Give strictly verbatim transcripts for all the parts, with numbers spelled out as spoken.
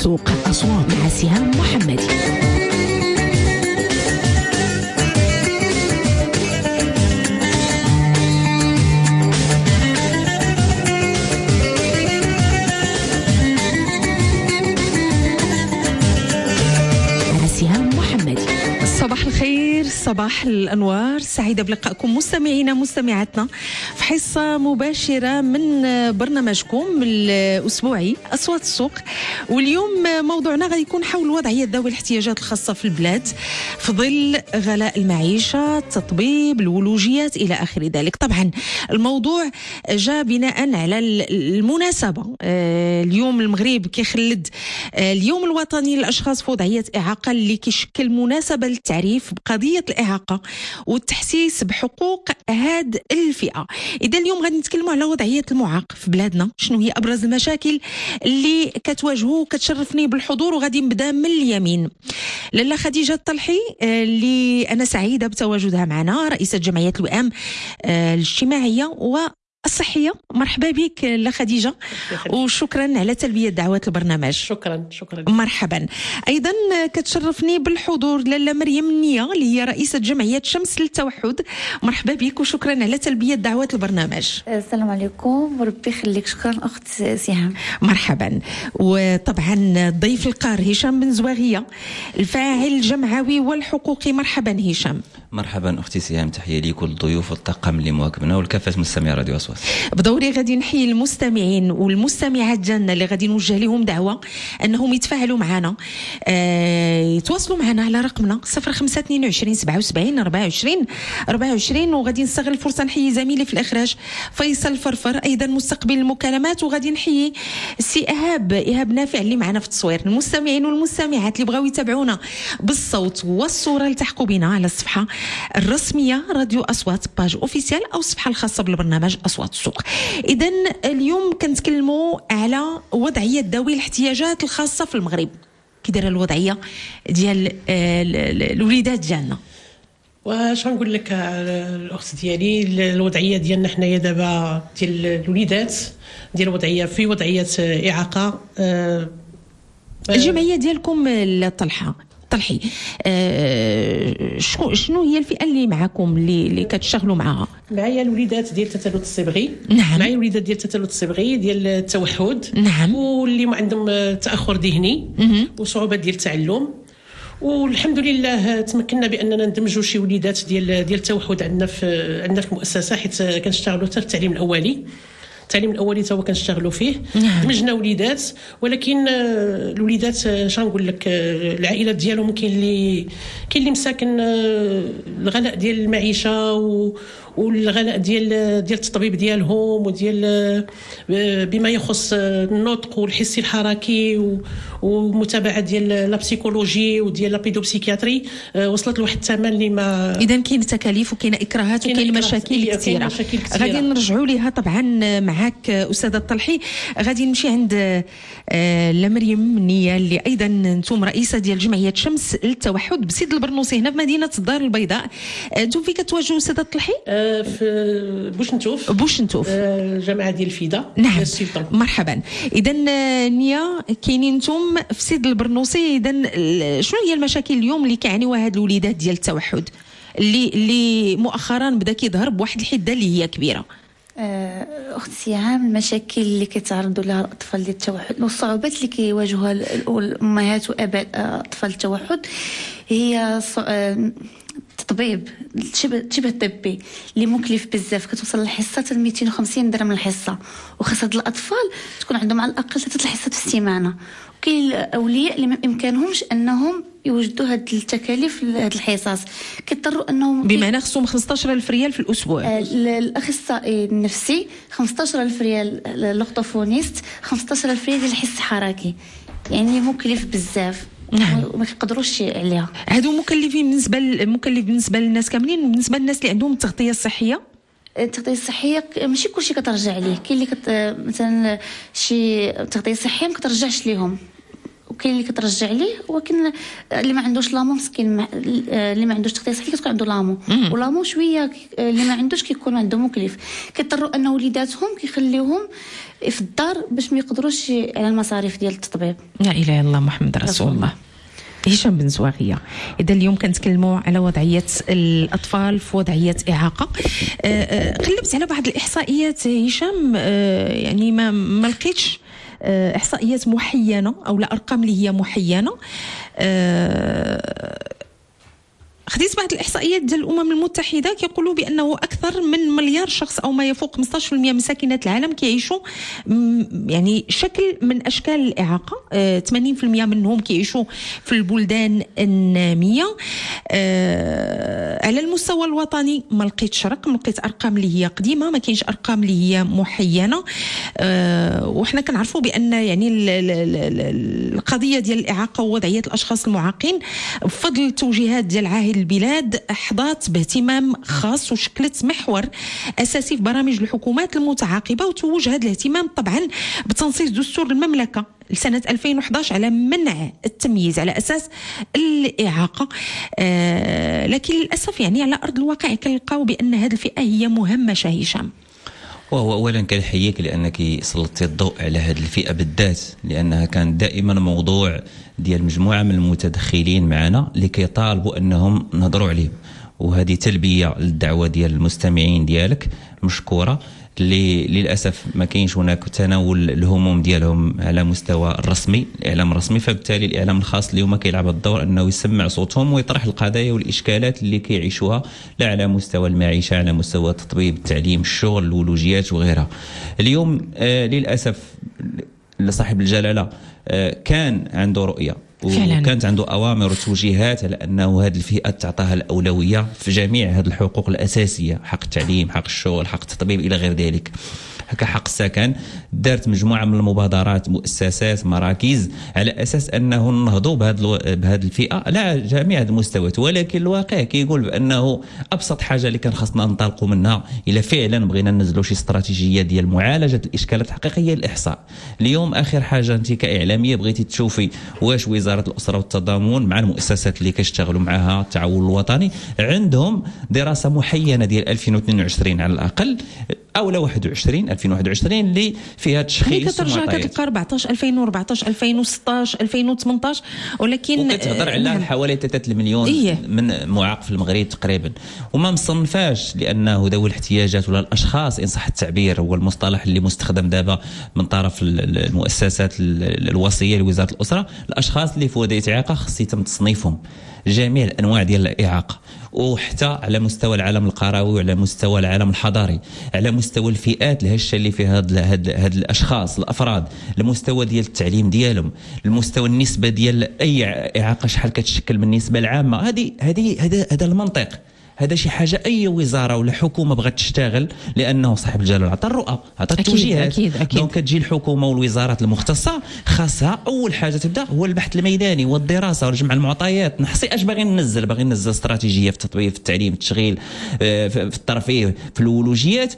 السوق مع سهام محمدي. صباح الخير، صباح الأنوار، سعيدة بلقائكم مستمعينا مستمعاتنا في حصة مباشرة من برنامجكم الأسبوعي أصوات السوق. واليوم موضوعنا غادي يكون حول وضعية ذوي الاحتياجات الخاصة في البلاد في ظل غلاء المعيشة، التطبيب، الولوجيات إلى آخر ذلك. طبعا الموضوع جاء بناء على المناسبة، اليوم المغرب كيخلد اليوم الوطني للأشخاص في وضعية إعاقة اللي كيشكل مناسبة للتعريف بقضية الإعاقة والتحسيس بحقوق هاد الفئة. إذا اليوم غادي نتكلموا على وضعية المعاق في بلادنا، شنو هي أبرز المشاكل اللي كتواجهوا، كتشرفني بالحضور. وغادي نبدا من اليمين، لاله خديجة الطلحي اللي أنا سعيدة بتواجدها معنا، رئيسة جمعية الوئام الاجتماعية و الصحية. مرحبا بك لا خديجة، وشكرا على تلبية دعوات البرنامج. شكرا شكرا مرحبا. أيضا كتشرفني بالحضور لاله مريم النية اللي هي رئيسة جمعية شمس للتوحد. مرحبا بك وشكرا على تلبية دعوات البرنامج. السلام عليكم وربي يخليك. شكرا أخت سهام. مرحبا. وطبعا الضيف القار هشام بن زواغية، الفاعل الجمعوي والحقوقي. مرحبا هشام. مرحبا أختي سهام، تحية لكل الضيوف والطاقم اللي مواكبنا والكافة مستمعي راديو أصوات. بدوري غادي نحيي المستمعين والمستمعات ديالنا اللي غادي نوجه لهم دعوه انهم يتفاعلوا معنا، آه يتواصلوا معنا على رقمنا صفر خمسة اثنين وعشرين سبعة وسبعين أربعة وعشرين أربعة وعشرين. وغادي نستغل الفرصه نحيي زميلي في الاخراج فيصل فرفر، ايضا مستقبل المكالمات. وغادي نحيي السي ايهاب ايهاب نافع اللي معنا في التصوير. المستمعين والمستمعات اللي بغاو يتابعونا بالصوت والصوره التحقوا بنا على الصفحه الرسميه راديو اصوات باج اوفيسيال او الصفحه الخاصه بالبرنامج اصوات السوق. إذن اليوم كنتكلموا على وضعية ذوي الاحتياجات الخاصة في المغرب. كي دايره الوضعية ديال الوليدات ديالنا؟ واش غنقول لك الاخت ديالي، الوضعيه ديالنا حنايا دابا ديال الوليدات ديال الوضعيه في وضعيه اعاقه. الجمعيه ديالكم الطلحه طلحي، أه شنو هي الفئه اللي معكم اللي, اللي كتشتغلوا معها؟ معايا الوليدات ديال التثلث الصبغي. نعم. معايا الوليدات ديال التثلث الصبغي ديال التوحد. نعم. واللي ما عندهم تاخر ذهني وصعوبه ديال التعلم. والحمد لله تمكنا باننا ندمجوا شي وليدات ديال ديال التوحد عندنا في عندنا في المؤسسه، حيت كنشتغلوا حتى التعليم الاولي. التعليم الاولي تا هو كنشتغلوا فيه. نعم. دمجنا وليدات، ولكن الوليدات اش غنقول لك، العائلات ديالهم كاين اللي كاين اللي مساكن الغلاء ديال المعيشه و والغلاء ديال ديال التطبيب ديالهم وديال بما يخص النطق والحسي الحركي ومتابعه ديال لا بسيكولوجي وديال لا بيدوبسيكياتري وصلت لواحد الثمن اللي ما اذا كاين تكاليف وكاين اكراهات وكاين مشاكل كثيره غادي نرجعوا ليها طبعا معك استاذه الطلحي. غادي نمشي عند لا مريم النية اللي ايضا انتم رئيسه ديال جمعيه شمس للتوحد بسيد البرنوسي هنا في مدينه الدار البيضاء. انتم فين كتواجهوا استاذه الطلحي؟ في بوشنتوف. بوشنتوف الجامعه ديال فيدا. نعم. السلطان. مرحبا. اذا نية كاينين انتم في سيد البرنوسي، اذا شنو هي المشاكل اليوم اللي كيعانيوها هاد الوليدات ديال التوحد اللي اللي مؤخرا بدا كيظهر بواحد الحده اللي هي كبيره؟ اخت سهام، المشاكل اللي كيتعرضوا لها الاطفال ديال التوحد والصعوبات اللي كيواجهوها الامهات واباء اطفال التوحد هي التطبيب شبه شبه طبي اللي مكلف بزاف، كتوصل للحصه حتى مئتين وخمسين درهم الحصه، وخاص هاد الاطفال تكون عندهم على الاقل ثلاثه الحصات في السيمانه. وكاين الاولياء اللي ما بامكانهمش انهم يوجدوا هاد التكاليف لهاد الحصص، كيضطروا انهم بمعنى خصهم خمسطاش ألف ريال في الاسبوع. الاخصائي النفسي خمسطاش ألف ريال، اللوغتوفونيست خمسطاش ألف ريال ديال الحس الحركي، يعني مكلف بزاف. نعم. وما كيقدروش عليها. هادو مكلفين بالنسبه مكلف بالنسبه للناس كاملين، بالنسبه للناس اللي عندهم التغطيه الصحيه. التغطيه الصحيه ماشي كلشي كترجع عليه، كاين اللي كت... مثلا شي تغطيه صحيه ما كترجعش ليهم، وكاين اللي كترجع ليه، ولكن اللي ما عندوش لامو مسكين، اللي ما عندوش تغطيه صحيه كتكون عنده لامو، ولامو شويه اللي ما عندوش كيكون عنده مكلف، كيضطروا ان وليداتهم كيخليوهم في الدار باش ما يقدروش على المصاريف ديال التطبيب. لا اله الا الله محمد رسول الله. هشام بن زواغية، إذا اليوم كنتكلموا على وضعية الأطفال في وضعية إعاقة، قلبت على بعض الإحصائيات هشام، يعني ما ما لقيتش إحصائيات محينة أو لا أرقام اللي هي محينة. خديت بعض الإحصائيات ديال الأمم المتحدة كيقولوا بأنه أكثر من مليار شخص أو ما يفوق خمسة عشر بالمئة من ساكنات العالم كيعيشوا يعني شكل من أشكال الإعاقة. آه ثمانين بالمئة منهم كيعيشوا في البلدان النامية. آه على المستوى الوطني ما لقيتش رقم، لقيت أرقام اللي هي قديمة، ما كاينش أرقام اللي هي محينة. آه وحنا كنعرفوا بأن يعني القضية ديال الإعاقة ووضعية الأشخاص المعاقين بفضل توجيهات ديال عاهل البلاد حظات باهتمام خاص وشكلت محور أساسي في برامج الحكومات المتعاقبة، وتوج هذا الاهتمام طبعا بتنصيص دستور المملكة لسنة ألفين وإحدى عشر على منع التمييز على أساس الإعاقة. آه لكن للأسف يعني على أرض الواقع كنلقاو بأن هذه الفئة هي مهمشة. هشام، وهو اولا كنحييك لانك سلطتي الضوء على هذه الفئه بالذات، لانها كان دائما موضوع ديال مجموعه من المتدخلين معنا اللي كيطالبوا انهم نهضروا عليه، وهذه تلبيه للدعوه ديال المستمعين ديالك مشكوره، اللي للاسف ما كاينش هناك تناول الهموم ديالهم على مستوى الرسمي، الاعلام الرسمي، فبالتالي الاعلام الخاص اليوم كيلعب الدور انه يسمع صوتهم ويطرح القضايا والاشكالات اللي كيعيشوها لا على مستوى المعيشه، على مستوى التطبيب، التعليم، الشغل، الولوجيات وغيرها. اليوم آه للاسف لصاحب الجلاله آه كان عنده رؤيه فعلا. وكانت عنده أوامر وتوجيهات على أنه هذه الفئة تعطاها الأولوية في جميع هذه الحقوق الأساسية، حق التعليم، حق الشغل، حق التطبيب إلى غير ذلك، كحق السكن. دارت مجموعة من المبادرات، مؤسسات، مراكز، على أساس أنه نهضوا بهذه الفئة على جميع المستويات. ولكن الواقع كيقول بأنه أبسط حاجة اللي كان خاصنا ننطلقوا منها إلى فعلا بغينا ننزلوا شي استراتيجية ديال معالجة الإشكالات الحقيقية الإحصاء. اليوم آخر حاجة أنت كإعلامية بغيتي تشوفي واش وزارة الأسرة والتضامن مع المؤسسات اللي كيشتغلوا معها، التعاون الوطني، عندهم دراسة محينة ديال ألفين واثنين وعشرين على الأقل، أو لا واحد وعشرين ألفين وواحد وعشرين اللي فيها تشخيص كترجع كتلقى أربعطاش ألفين وأربعطاش ألفين وستطاش ألفين وثمنطاش، ولكن وكتهضر على نعم. حوالي ثلاثة المليون إيه؟ من معاق في المغرب تقريبا، وما مصنفاش لأنه ذوي الاحتياجات ولا الأشخاص إن صح التعبير هو المصطلح اللي مستخدم دابا من طرف المؤسسات الوصية لوزارة الأسرة. الأشخاص اللي في وضعية إعاقة خص يتم تصنيفهم جميع الأنواع ديال الإعاقة، وحتى على مستوى العالم القروي وعلى مستوى العالم الحضاري، على مستوى الفئات الهشه اللي فيها هاد هاد هاد الاشخاص الافراد، المستوى ديال التعليم ديالهم، المستوى النسبه ديال اي اعاقه شحال كتشكل من النسبه العامه. هذه هذه هذا هذا المنطق، هذا شي حاجه اي وزاره ولا حكومه بغات تشتغل، لانه صاحب الجلاله عطى الرؤى، عطى التوجيهات. اكيد اكيد دونك كتجي الحكومه والوزارات المختصه خاصها اول حاجه تبدا هو البحث الميداني والدراسه وجمع المعطيات، نحصي اش باغي ننزل، باغي ننزل استراتيجيه في التطبيق، في التعليم، في التشغيل، في الترفيه، في الولوجيات.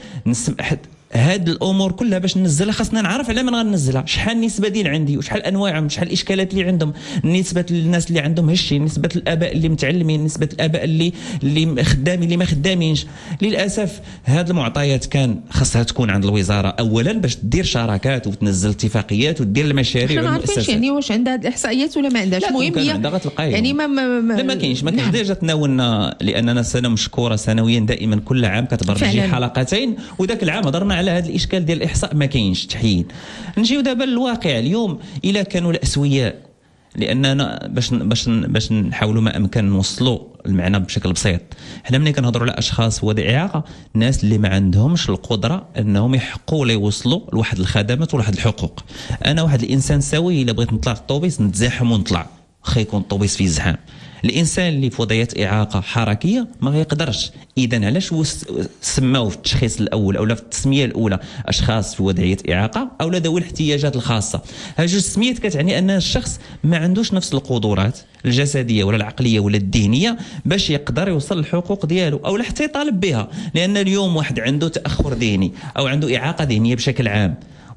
هاد الامور كلها باش ننزلها خاصنا نعرف على من غننزلها، شحال النسبه ديال عندي وشحال انواعهم، شحال الاشكالات اللي عندهم، نسبه الناس اللي عندهم هالشيء، نسبه الاباء اللي متعلمين، نسبه الاباء اللي اللي خدامين اللي ما خدامينش. للاسف هاد المعطيات كان خاصها تكون عند الوزاره اولا باش دير شراكات وتنزل اتفاقيات وتدير المشاريع والمؤسسات. يعني واش عندها هاد الاحصائيات ولا ما عندهاش؟ المهم هي عندها غتلقايها، يعني ما ما, ما لا ما كاينش ما كاينش. ديجا تناولنا لاننا سنه مشكوره سنويا دائما كل عام كتبرمجي شي حلقتين، وذاك العام هضرنا على هذا الاشكال ديال الاحصاء ما كاينش تحيين. نجيو دابا للواقع اليوم، الا كانوا الاسوياء، لاننا باش باش باش نحاولوا ما امكن نوصلوا المعنى بشكل بسيط. حنا ملي كنهضروا على اشخاص ذوي اعاقه، الناس اللي ما عندهمش القدره انهم يحقوا ولا يوصلوا لواحد الخدمات وواحد الحقوق. انا واحد الانسان سوي الا بغيت نطلع الطوبيس نتزاحم ونطلع، واخا يكون الطوبيس فيه زحام. الانسان اللي في وضعيه اعاقه حركيه ما غيقدرش. اذا علاش سماو في التشخيص الاول او في التسميه الاولى اشخاص في وضعيه اعاقه او ذوي الاحتياجات الخاصه؟ هاد جوج سميات كتعني ان الشخص ما عندوش نفس القدرات الجسديه ولا العقليه ولا الذهنيه باش يقدر يوصل للحقوق ديالو او حتى يطالب بها. لان اليوم واحد عنده تاخر ذهني او عنده اعاقه ذهنيه بشكل عام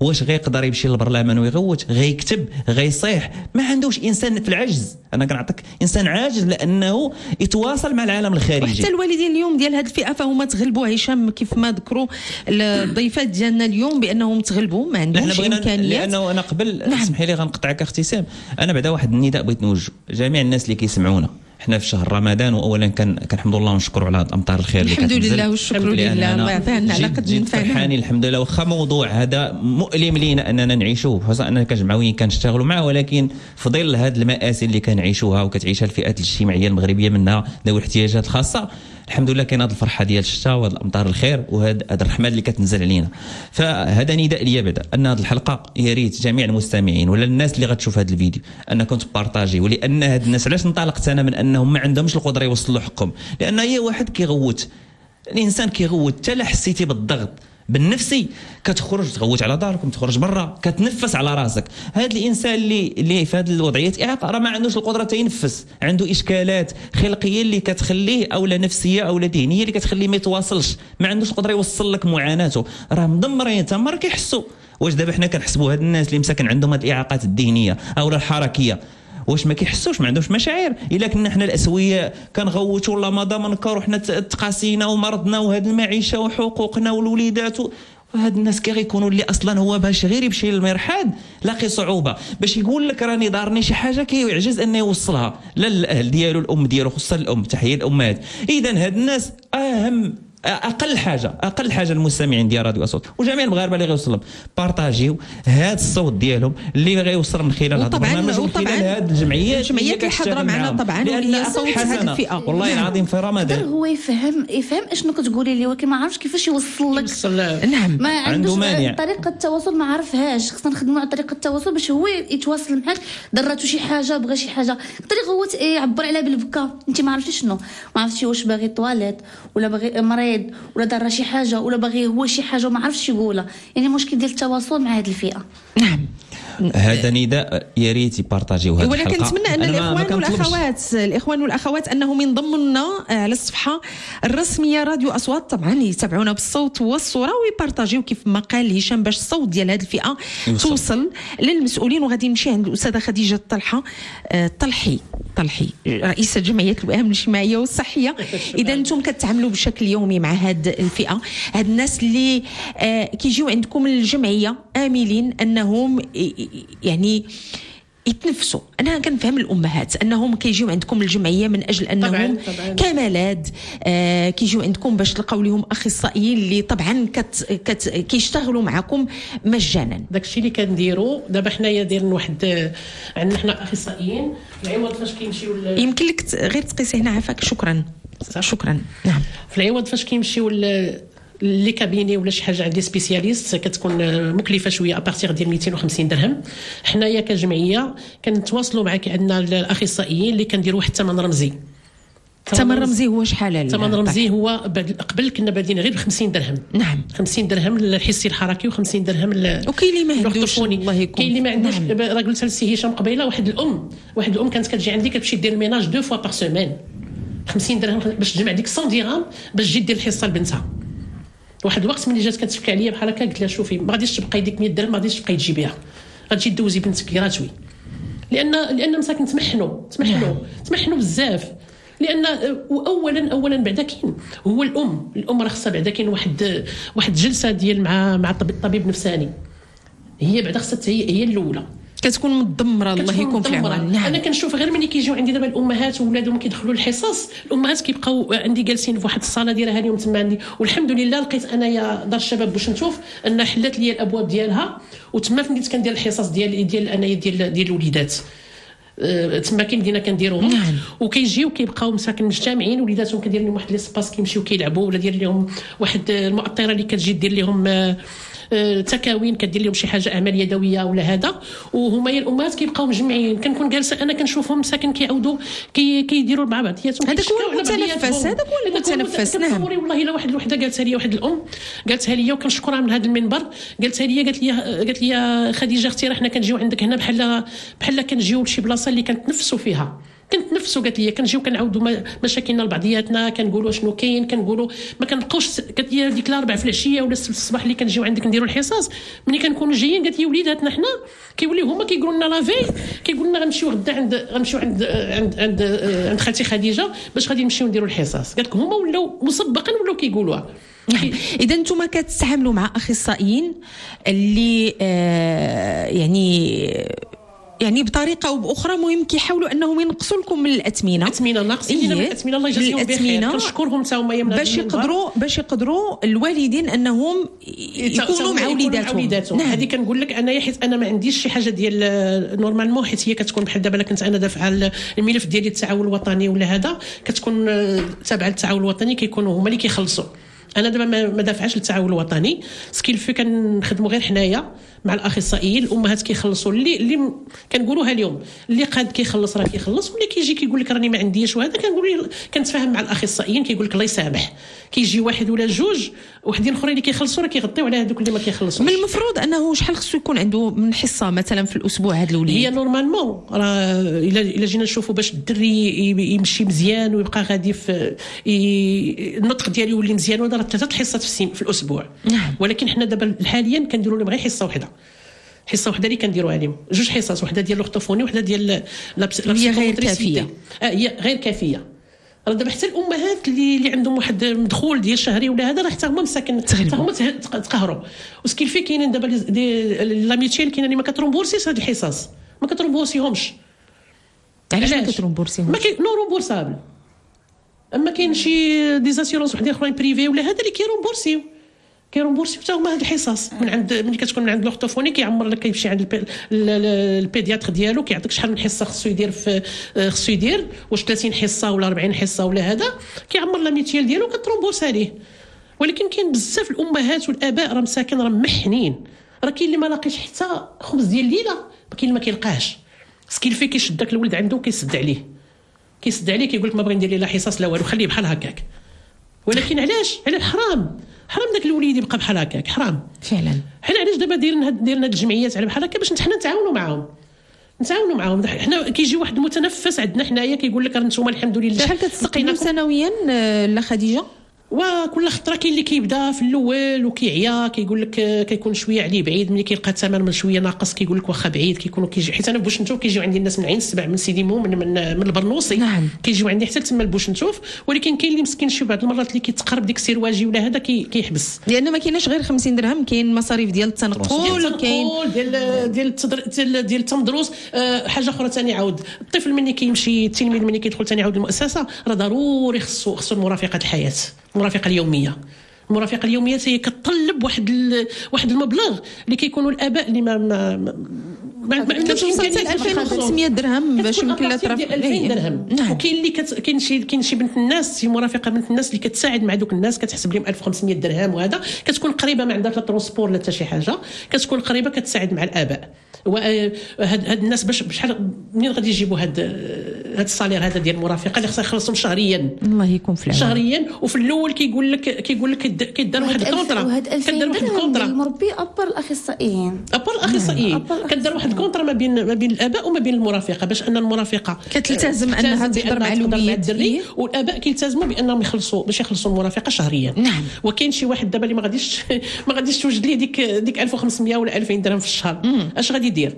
واش غيقدر يمشي للبرلمان ويغوت؟ غيكتب؟ غيصيح؟ ما عندوش انسان في العجز. انا كنعطيك انسان عاجز لانه يتواصل مع العالم الخارجي. حتى الوالدين اليوم ديال هذه الفئه فهما تغلبوا هشام كيف ما ذكروا الضيفات ديالنا اليوم بانهم تغلبوا، ما عندهمش امكانيات. لانه انا قبل نعم. اسمحي لي غنقطعك اختسام، انا بعدا واحد النداء بغيت نوجه جميع الناس اللي كيسمعونا. احنا في شهر رمضان، واولا كان كنحمدوا الله ونشكروا على الامطار الخير اللي الحمد لله والشكر لله، الله يعطينا على قد نفعنا. الحمد لله، واخا موضوع هذا مؤلم لينا اننا نعيشوه، خاصه اننا كجمعويين كنشتغلوا معه، ولكن في ظل هذه المآسي اللي كنعيشوها وكتعيشها الفئات الاجتماعيه المغربيه منها ذوي الاحتياجات الخاصه، الحمد لله كاين هذه الفرحه ديال الشتاء وهذه الامطار الخير وهذا الرحمه اللي كتنزل علينا. فهذا نداء ليا بعدا ان هذه الحلقه يا ريت جميع المستمعين ولا الناس اللي غتشوف هذا الفيديو انكم تبارطاجي، ولان هاد الناس علاش انطلقت انا من انهم ما عندهمش القدره يوصلوا حقهم، لان هي واحد كيغوت الانسان كيغوت حتى لا حسيتي بالضغط بالنفسي كتخرج تغوت على داركم، تخرج برا كتنفس على راسك. هذا الانسان اللي اللي في هذه الوضعيه اعاقه راه ما عندوش القدره تينفس، عنده اشكالات خلقيه اللي كتخليه او لا نفسيه او لا ذهنيه اللي كتخليه ما يتواصلش، ما عندوش القدره يوصل لك معاناته، راه مدمرين تما كيحسوا. واش دابا حنا كنحسبوا هاد الناس اللي مساكن عندهم هاد الاعاقات الذهنيه او الحركيه واش ما كيحسوش؟ ما عندهمش مشاعر؟ الا كنا حنا الاسويه كنغوتوا والله ما ضمن نكروا حنا تقاسينا ومرضنا وهاد المعيشه وحقوقنا والوليدات و... وهاد الناس كي غيكونوا اللي اصلا هو باش غير يمشي للمرحاض لاقي صعوبه باش يقول لك راني دارني شي حاجه كيعجز انه يوصلها لا الاهل ديالو الام ديالو، خصوصا الام، تحيه الامهات. اذا هاد الناس اهم اقل حاجه اقل حاجه المستمعين ديال راديو اصوات وجميع المغاربه اللي غيوصلهم بارطاجيو هذا الصوت ديالهم اللي غيوصل من خلال هذا البرنامج ومن خلال هذه الجمعيات الجمعيات اللي حاضره معنا طبعا وهي صوت هذه الفئه. والله العظيم في رمضان هو يفهم يفهم اشنو كتقولي لي، ولكن ما عرفش كيفاش يوصل لك. نعم، ما عندوش طريقه التواصل، ما عرفهاش. خصنا نخدموا على طريقه التواصل باش هو يتواصل معك. ضراتو شي حاجه، بغى شي حاجه، يقدر يغوت يعبر عليها بالبكا. انت ما عرفتي شنو، ما عرفتي واش باغي طواليت ولا باغي مريض ولا دار شي حاجه ولا باغي هو شي حاجه وما عرفش يقولها. يعني مشكل ديال التواصل مع هذه الفئه. نعم، هذا نداء يا ريت يبارطاجيو هذه الحلقه. ولكن نتمنى ان الاخوان والاخوات الاخوان والاخوات انهم ينضموا لنا على الصفحه الرسميه راديو اصوات، طبعا يتابعونا بالصوت والصوره ويبارطاجيو كيف ما قال هشام باش الصوت ديال هذه الفئه يوصل. توصل للمسؤولين. وغادي نمشي عند الاستاذه خديجه الطلحه طلحي طلحي رئيسه جمعيه الوئام الاجتماعيه والصحيه. اذا انتم كتعاملوا بشكل يومي مع هذه الفئه، هاد الناس اللي آه كيجيو عندكم الجمعيه املين انهم يعني يتنفسوا. انا كنفهم الامهات انهم كيجيو عندكم الجمعيه من اجل انهم طبعاً طبعاً. كمالات آه كيجيو عندكم باش تلقاو لهم اخصائيين اللي طبعا كت كت كيشتغلوا معكم مجانا. داكشي اللي كنديروا دابا حنايا دايرين واحد عندنا حنا اخصائيين العوض فاش كيمشيو يمكن لك غير تقيسي هنا عافاك. شكرا شكرا. نعم، في العوض فاش كيمشيو لي كابيني ولا شي حاجه عندي سبيسياليست كتكون مكلفه شويه ابارتيغ ديال مئتين وخمسين درهم. حنايا كجمعيه كنتواصلوا معك عندنا الاخصائيين اللي كنديروا واحد الثمن رمزي. الثمن الرمزي هو شحال؟ الثمن الرمزي هو قبل كنا بادين غير ب خمسين درهم. نعم، خمسين درهم للحسي الحركي و50 درهم وكاين اللي ما عندوش الله يكون كاين اللي ما عندوش. راه قلت للسي هشام قبيله واحد الام واحد الام كانت كتجي عندي كتمشي دير الميناج دو فوا بار سيمين، خمسين درهم باش تجمع ديك مية درهم باش تجي دير الحصه لبنتها. واحد الوقت ملي جات كتشكي عليا بحال هكا قلت لها شوفي ما غاديش تبقاي ديك مية درهم ما غاديش تبقاي تجيبيها، غتجي دوزي بنتك غراتوي. لان لان مساكن تمحنوا تمحنوا تمحنوا بزاف. لان اولا اولا بعدا كاين هو الام الام راه خصها بعدا كاين واحد واحد جلسه ديال مع مع الطبيب النفساني، هي بعدا خصها هي هي الاولى كتكون مدمره الله يكون في العون. نعم. انا كنشوف غير ملي كيجيو عندي دابا الامهات وولادهم كيدخلوا الحصص، الامهات كيبقاو عندي جالسين في واحد الصاله ديالها اليوم تما عندي، والحمد لله لقيت انايا دار الشباب باش نشوف ان حلات لي الابواب ديالها، وتما فين بديت كندير الحصص ديال ديال انايا ديال ديال الوليدات تما كاين بدينا كنديروهم. نعم. وكيجيو كيبقاو مساكن مجتمعين وليداتهم كندير لهم واحد ليسباس كيمشيو كيلعبوا، ولا دير لهم واحد المؤطره اللي كتجي دير لهم تكاوين كدير لهم شي حاجه اعمال يدويه ولا هذا، وهما الامهات كيبقاو مجمعين. كنكون جالسه انا كنشوفهم ساكن كيعاودوا كي كيديروا مع بعضياتهم. هذاك هو المتنفس هذاك هو المتنفس. نعم، والله الا واحد الوحده قالتها لي واحد الام قالتها لي وكنشكرها من هذا المنبر، قالتها لي قالت لي قالت لي خديجه اختي راه حنا كنجيو عندك هنا بحال بحال كنجيو لشي بلاصه اللي كنتنفسوا فيها كنتنفسوا. قالت لي كنجيو كنعاودوا مشاكلنا لبعضياتنا، كنقولوا شنو كاين، كنقولوا ما كنبقاوش. قالت لي ديك الاربع في العشيه ولا السبت الصباح اللي كنجيو عندك نديروا الحصص، ملي كنكونوا جايين قالت لي وليداتنا حنا كيوليو هما كيقولوا لنا لافي، كيقولوا لنا غنمشيو غدا عند غنمشيو عند عند عند, عند خالتي خديجه باش غادي نمشيو نديروا الحصص. قالت لك هما ولاو مسبقا ولاو كيقولوها. اذا نتوما كتستعملوا مع اخصائيين اللي آه يعني يعني بطريقه او باخرى مهم كيحاولوا انهم ينقصوا لكم من الاثمنه الاثمنه ناقصين لينا من الاثمنه. الله يجازيهم بخير، كنشكرهم حتى هما باش يقدروا باش يقدروا الوالدين انهم يكونوا مع وليداتهم. هذه كنقول لك انايا حيت انا ما عنديش شي حاجه ديال نورمالمون، حيت هي كتكون بحال دابا كنت انا دافعه الملف ديالي التعاون الوطني ولا هذا كتكون تابعه للتعاون الوطني، كيكونوا هما اللي كيخلصوا. انا دابا ما دافعاش للتعاون الوطني، سكيل في كنخدموا غير حنايا مع الاخصائيين. الامهات كيخلصوا اللي اللي كنقولوها اليوم، اللي قاد كيخلص راه كيخلص، واللي كيجي كيقول لك راني ما عنديش وهذا كنقول كنتفاهم مع الاخصائيين كيقول لك الله يسامح. كيجي واحد ولا جوج وحدين اخرين اللي كيخلصوا راه كيغطيو على هذوك اللي ما كيخلصوش. من المفروض انه شحال خصو يكون عنده من حصه مثلا في الاسبوع هاد الوليد؟ هي نورمالمون راه الا الا جينا نشوفوا باش الدري يمشي مزيان ويبقى غادي في النطق ديالو يولي مزيان، وهذا راه ثلاثه حصات في, في الاسبوع. نعم. ولكن حنا دابا حاليا كنديروا لهم غير حصه واحده، حصه واحده اللي كنديروها لهم، جوج حصص، واحده ديال الاورتوفوني وحده ديال هي غير كافيه. اه هي غير كافيه. راه دابا حتى الامهات اللي اللي عندهم واحد مدخول ديال شهري ولا هذا راه حتى هما مساكن حتى هما تقهروا. وسكيل في كاينين دابا لا ميتيل كاينه اللي ما كترومبورسيش هاد الحصص، ما كترومبورسيهمش. علاش ما كترومبورسيهمش؟ ما كاين نو رومبورسابل. اما كاين شي ديزاسيورونس وحدين اخرين بريفي ولا هذا اللي كيرومبورسيو كيرومبورسيو حتى هما هاد الحصص. من عند ملي كتكون من عند الاورتوفوني كيعمر لك، كيمشي عند البيدياتر ديالو كيعطيك شحال من حصه خصو يدير في خصو يدير، واش ثلاثين حصه ولا أربعين حصه ولا هذا، كيعمر لا ميتيال ديالو كترومبورس عليه. ولكن كاين بزاف الامهات والاباء راه مساكن راه محنين، راه كاين اللي ما لاقيش حتى خبز ديال الليله، كاين اللي ما كيلقاش. سكيل فيه كيشد داك الولد عنده كيسد عليه كيسد عليه كيقول لك ما بغي ندير ليه لا حصص لا والو، خليه بحال هكاك. ولكن علاش؟ على حرام حرام داك الوليد يبقى بحال هكاك، حرام فعلا. حنا علاش دابا دايرين دايرين هاد الجمعيات على بحال هكا باش حنا نتعاونوا معاهم نتعاونوا معاهم. حنا كيجي واحد متنفس عندنا حنايا كيقول لك راه نتوما الحمد لله. شحال كتستقيموا سنويا لا خديجه؟ وكل خطره كاين اللي كيبدا في الاول وكيعيا كيقول لك كيكون شويه عليه بعيد، ملي كيلقى الثمن من شويه ناقص كيقول لك واخا بعيد. كيكونوا كيجي حيت انا بوشنتوف كيجيو عندي الناس من عين السبع من سيدي مو من من, من البرنوصي. نعم. كيجيو عندي حتى تما البوشنتوف. ولكن كاين اللي مسكين شي بعض المرات اللي كيتقرب ديك السيرواجي ولا هذا كي كيحبس، لان ما كايناش غير خمسين درهم، كاين المصاريف ديال التنقل، كاين ديال ديال التدر... ديال التمدروس. أه حاجه اخرى ثاني عاود الطفل مني كيمشي التلميذ مني كيدخل ثاني عاود المؤسسه راه ضروري خصو خصو مرافقه الحياه، المرافقه اليوميه. المرافقه اليوميه هي كتطلب واحد ال... واحد المبلغ اللي كيكونوا الاباء اللي ما ما ما عندهمش امكانيه ألفين وخمسمية درهم باش يمكن لها ترافق ألفين درهم. نعم. وكاين اللي كت... كاين شي كاين شي بنت الناس، شي مرافقه بنت الناس اللي كتساعد مع دوك الناس كتحسب لهم ألف وخمسمية درهم، وهذا كتكون قريبه ما عندها لا ترونسبور لا حتى شي حاجه، كتكون قريبه كتساعد مع الاباء. وهاد هاد الناس باش بشحال منين غادي يجيبوا هاد هاد الصالير هذا ديال المرافقه اللي خصها يخلصهم شهريا. الله يكون في العون. شهريا. وفي الاول كيقول لك كيقول لك كيدار واحد الكونطرا، كدار واحد الكونطرا المربي ابر الاخصائيين ابر الاخصائيين كدار واحد الكونطرا ما بين ما بين الاباء وما بين المرافقه، باش ان المرافقه كتلتزم انها تهضر مع الوليد، والاباء كيلتزموا بانهم يخلصوا باش يخلصوا المرافقه شهريا. نعم. وكاين شي واحد دابا اللي ما غاديش ما غاديش توجد ليه ديك ديك ألف وخمسمية ولا ألفين درهم في الشهر، اش غادي يدير؟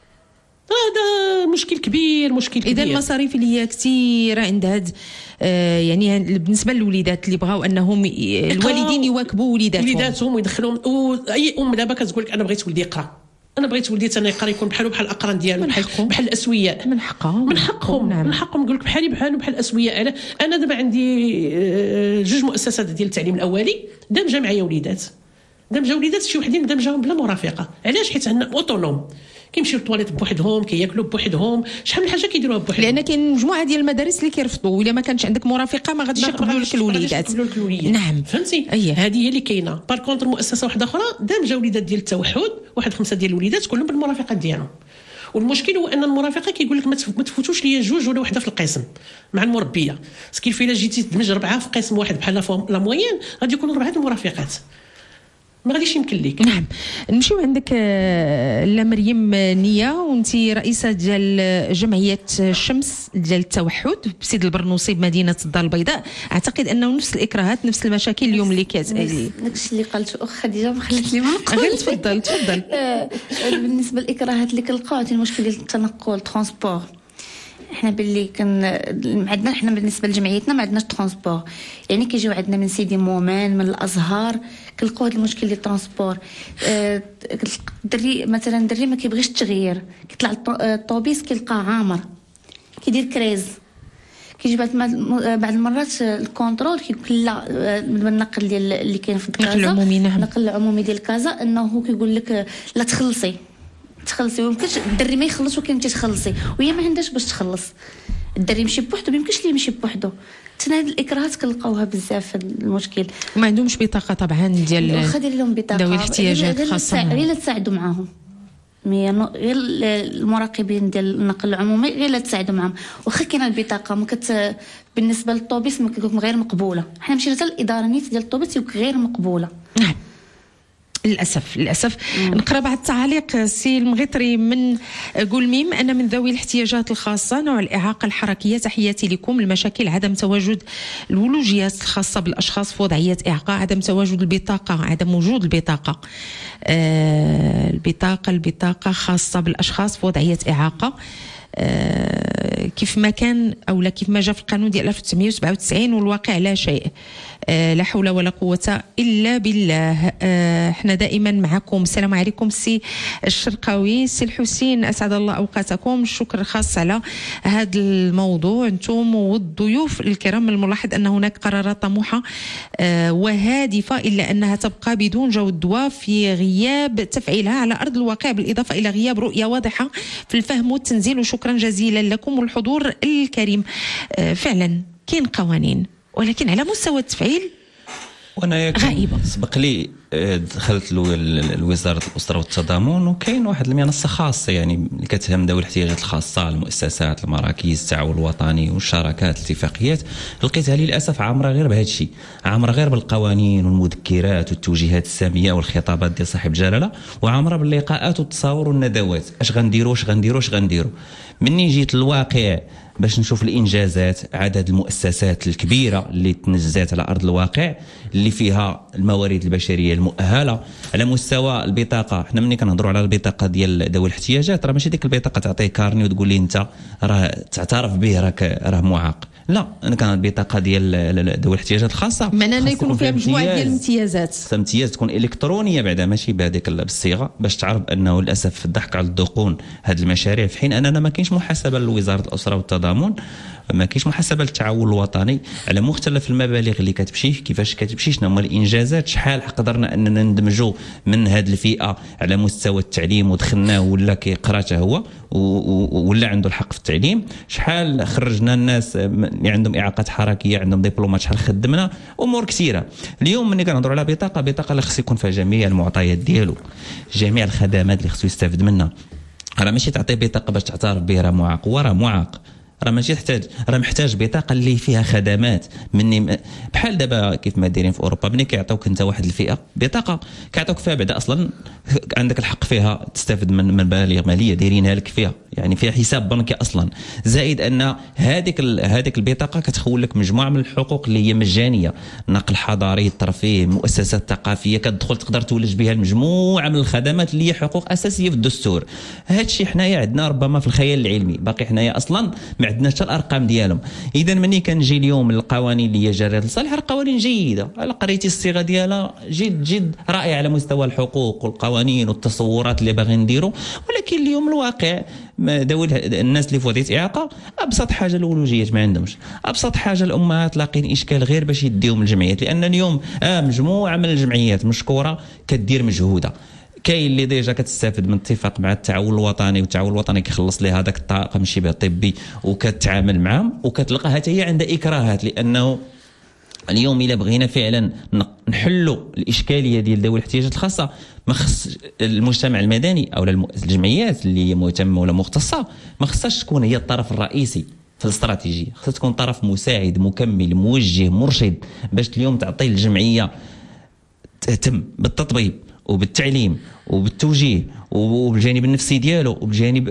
هذا مشكل كبير مشكل كبير. اذا المصاريف اللي هي كثيره عند هاد آه يعني بالنسبه للوليدات اللي بغاو انهم الوالدين يواكبوا وليداتهم وليداتهم ويدخلوهم. واي ام دابا كتقول لك انا بغيت ولدي يقرا، انا بغيت ولدي حتى يقرا يكون بحالو بحال الاقران ديالو، بحال بحال الاسوياء. من حقهم من حقهم نعم. من حقهم نقول لك بحالي بحالو بحال الاسوياء. انا دابا عندي جوج مؤسسات ديال التعليم الاولي دامجه معايا وليدات، دامجه وليدات شي وحدين دامجاهم بلا مرافقه. علاش؟ حيت عندنا اوتونوم، كيمشيو للطواليت بوحدهم، كياكلوا بوحدهم، شحال من حاجه كيديروها بوحدهم. لان كاين مجموعه ديال المدارس اللي كيرفضوا، الا ما كانش عندك مرافقه ما غاديش يقبلوا لك الوليدات. نعم فهمتي. هذه هي اللي كاينه. بار كونتر مؤسسه واحده اخرى دامجه وليدات ديال التوحد، واحد خمسه ديال الوليدات كلهم بالمرافقه ديالهم. والمشكل هو ان المرافقه كيقول لك ما تفوتوش ليا جوج ولا وحده في القسم مع المربيه. سكيل فيلا جيتي تدمج ربعه في قسم واحد بحال لا موين غادي يكونوا ربعه المرافقات. ما غاديش يمكن ليك. نعم. نمشيو عندك لا مريم نيه، وانت رئيسه ديال جمعيه الشمس ديال التوحد بسيد البرنوصي بمدينه الدار البيضاء. اعتقد انه نفس الاكراهات نفس المشاكل اليوم اللي كتعاني. داكشي اللي قالت اخ خديجه ما خلت لي ما نقول. غير تفضل تفضل. بالنسبه للاكراهات اللي كنلقاو المشكل ديال التنقل ترونسبور، احنا باللي كان عندنا احنا بالنسبه لجمعيتنا ما عندناش ترونسبور، يعني كيجيو عندنا من سيدي مومان من الازهار كنلقاو هذا المشكل ديال الترونسبور. الدري مثلا الدري ما كيبغيش التغيير، كيطلع الطوبيس كيلقاه عامر كيدير كريز، كيجي بعد بعد المرات الكونترول كيقول لا بالنقل ديال اللي كاين في كازا، النقل العمومي. نعم. النقل العمومي ديال كازا انه كيقول لك لا تخلصي تخلصي، ويمكنش الدري ما يخلص وكاين انت تخلصي، وهي ما عندهاش باش تخلص. الدري يمشي بوحدو ما يمكنش ليه يمشي بوحدو. حتى هاد الاكراهات كنلقاوها بزاف المشكل. وما عندهمش بطاقه طبعا ديال واخا دير لهم بطاقه ذوي الاحتياجات الخاصه، غير تساعدوا معاهم. مي غير المراقبين ديال النقل العمومي غير لا تساعدوا معاهم، واخا كاينه البطاقه ما كت بالنسبه للطوبيس ما كتكون غير مقبوله. حنا مشينا حتى الاداره نيت ديال الطوبيس غير مقبوله. نعم للاسف للاسف. مم. نقرا بعض التعاليق. سي المغيطري من قولميم، انا من ذوي الاحتياجات الخاصه نوع الاعاقه الحركيه، تحياتي لكم. المشاكل عدم تواجد الولوجيات الخاصه بالاشخاص في وضعيه اعاقه، عدم تواجد البطاقه، عدم وجود البطاقه آه البطاقه البطاقه خاصه بالاشخاص في وضعيه اعاقه آه كيف ما كان او لا كيف ما جاء في القانون ديال ألف وتسعمائة وسبعة وتسعين، والواقع لا شيء. آه لا حول ولا قوة إلا بالله. آه احنا دائما معكم. السلام عليكم سي الشرقاوي. سي الحسين أسعد الله أوقاتكم. شكر خاص على هذا الموضوع أنتم والضيوف الكرام. الملاحظ أن هناك قرارات طموحة آه وهادفة إلا أنها تبقى بدون جدوى في غياب تفعيلها على أرض الواقع، بالإضافة إلى غياب رؤية واضحة في الفهم والتنزيل. وشكرا جزيلا لكم والحضور الكريم. آه فعلا كاين قوانين ولكن على مستوى التفعيل وانا غائبه. سبق لي دخلت لوزاره الاسره والتضامن، وكاين واحد المنصه خاصه يعني اللي كتهم ذوي الاحتياجات الخاصه، المؤسسات، المراكز، التعاون الوطني والشراكات، الاتفاقيات، لقيتها للاسف عامره غير بهذا الشيء، عامره غير بالقوانين والمذكرات والتوجيهات الساميه والخطابات ديال صاحب الجلاله، وعامره باللقاءات والتصاور والندوات. اش غنديروا اش غنديروا اش غنديروا مني جيت للواقع باش نشوف الانجازات، عدد المؤسسات الكبيره اللي تنجزات على ارض الواقع اللي فيها الموارد البشريه المؤهله على مستوى البطاقه. حنا ملي كنهضروا على البطاقه ديال ذوي الاحتياجات راه ماشي ديك البطاقه تعطيه كارني وتقول لي انت راه تعترف به راك راه معاق، لا. انا كان البطاقه ديال ذوي الاحتياجات الخاصه معناتها يكونوا فيها مجموعه ديال الامتيازات، امتياز تكون الكترونيه بعدا ماشي بهذيك بالصيغه، باش تعرف انه للاسف الضحك على الدقون هذه المشاريع، في حين اننا ما كاينش محاسبه لوزاره الاسره والتضامن، ما كاينش محاسبه للتعاون الوطني على مختلف المبالغ اللي كتمشي، كيفاش كتمشي، شنو هما الانجازات، شحال قدرنا اننا ندمجوا من هذه الفئه على مستوى التعليم ودخلناه ولا كيقرا حتى هو ولا عنده الحق في التعليم، شحال خرجنا الناس اللي عندهم اعاقات حركيه عندهم دبلومات، شحال خدمنا، امور كثيره. اليوم ملي كنهضروا على بطاقه، بطاقه اللي خص يكون فيها جميع المعطيات ديالو، جميع الخدمات اللي خصو يستافد منها. راه ماشي تعطي بطاقه باش تعترف به راه معاق، هو راه معاق، راه ماشي تحتاج، راه محتاج بطاقه اللي فيها خدمات. مني بحال دابا كيف ما دايرين في اوروبا، ملي كيعطيوك انت واحد الفئه بطاقه كيعطيوك فيها بعدا اصلا عندك الحق فيها تستافد من مبالغ ماليه دايرينها لك فيها، يعني فيها حساب بنكي اصلا، زائد ان هذيك هذيك البطاقه كتخول لك مجموعه من الحقوق اللي هي مجانيه، نقل حضاري، الترفيه، مؤسسات ثقافيه، كتدخل تقدر تولج بها المجموعه من الخدمات اللي هي حقوق اساسيه في الدستور. هذا الشيء حنايا عندنا ربما في الخيال العلمي، باقي حنايا اصلا ما عندناش حتى الارقام ديالهم. اذا مني كنجي اليوم القوانين اللي هي جاريه لصالح، قوانين جيده، على قريتي الصيغه ديالها جد جد رائعه على مستوى الحقوق والقوانين والتصورات اللي باغي نديروا، ولكن اليوم الواقع داول الناس اللي في وضعيه اعاقه ابسط حاجه الولوجيات ما عندهمش، ابسط حاجه الامهات لاقين اشكال غير باش يديهم الجمعيات، لان اليوم اه مجموعه من الجمعيات مشكوره كدير مجهوده. كاين اللي ديجا كتستافد من اتفاق مع التعاون الوطني، والتعاون الوطني كيخلص لها هذاك الطاقم الشبه الطبي وكتعامل معهم، وكتلقاها حتى هي عندها اكراهات، لانه اليوم الا بغينا فعلا نحلوا الاشكاليه ديال ذوي الاحتياجات الخاصه، ما خص المجتمع المدني او الجمعيات اللي مهتمه ولا مختصه ما خصهاش تكون هي الطرف الرئيسي في الاستراتيجيه، خصها تكون طرف مساعد مكمل موجه مرشد، باش اليوم تعطي الجمعيه تهتم بالتطبيب وبالتعليم وبالتوجيه وبالجانب النفسي ديالو وبالجانب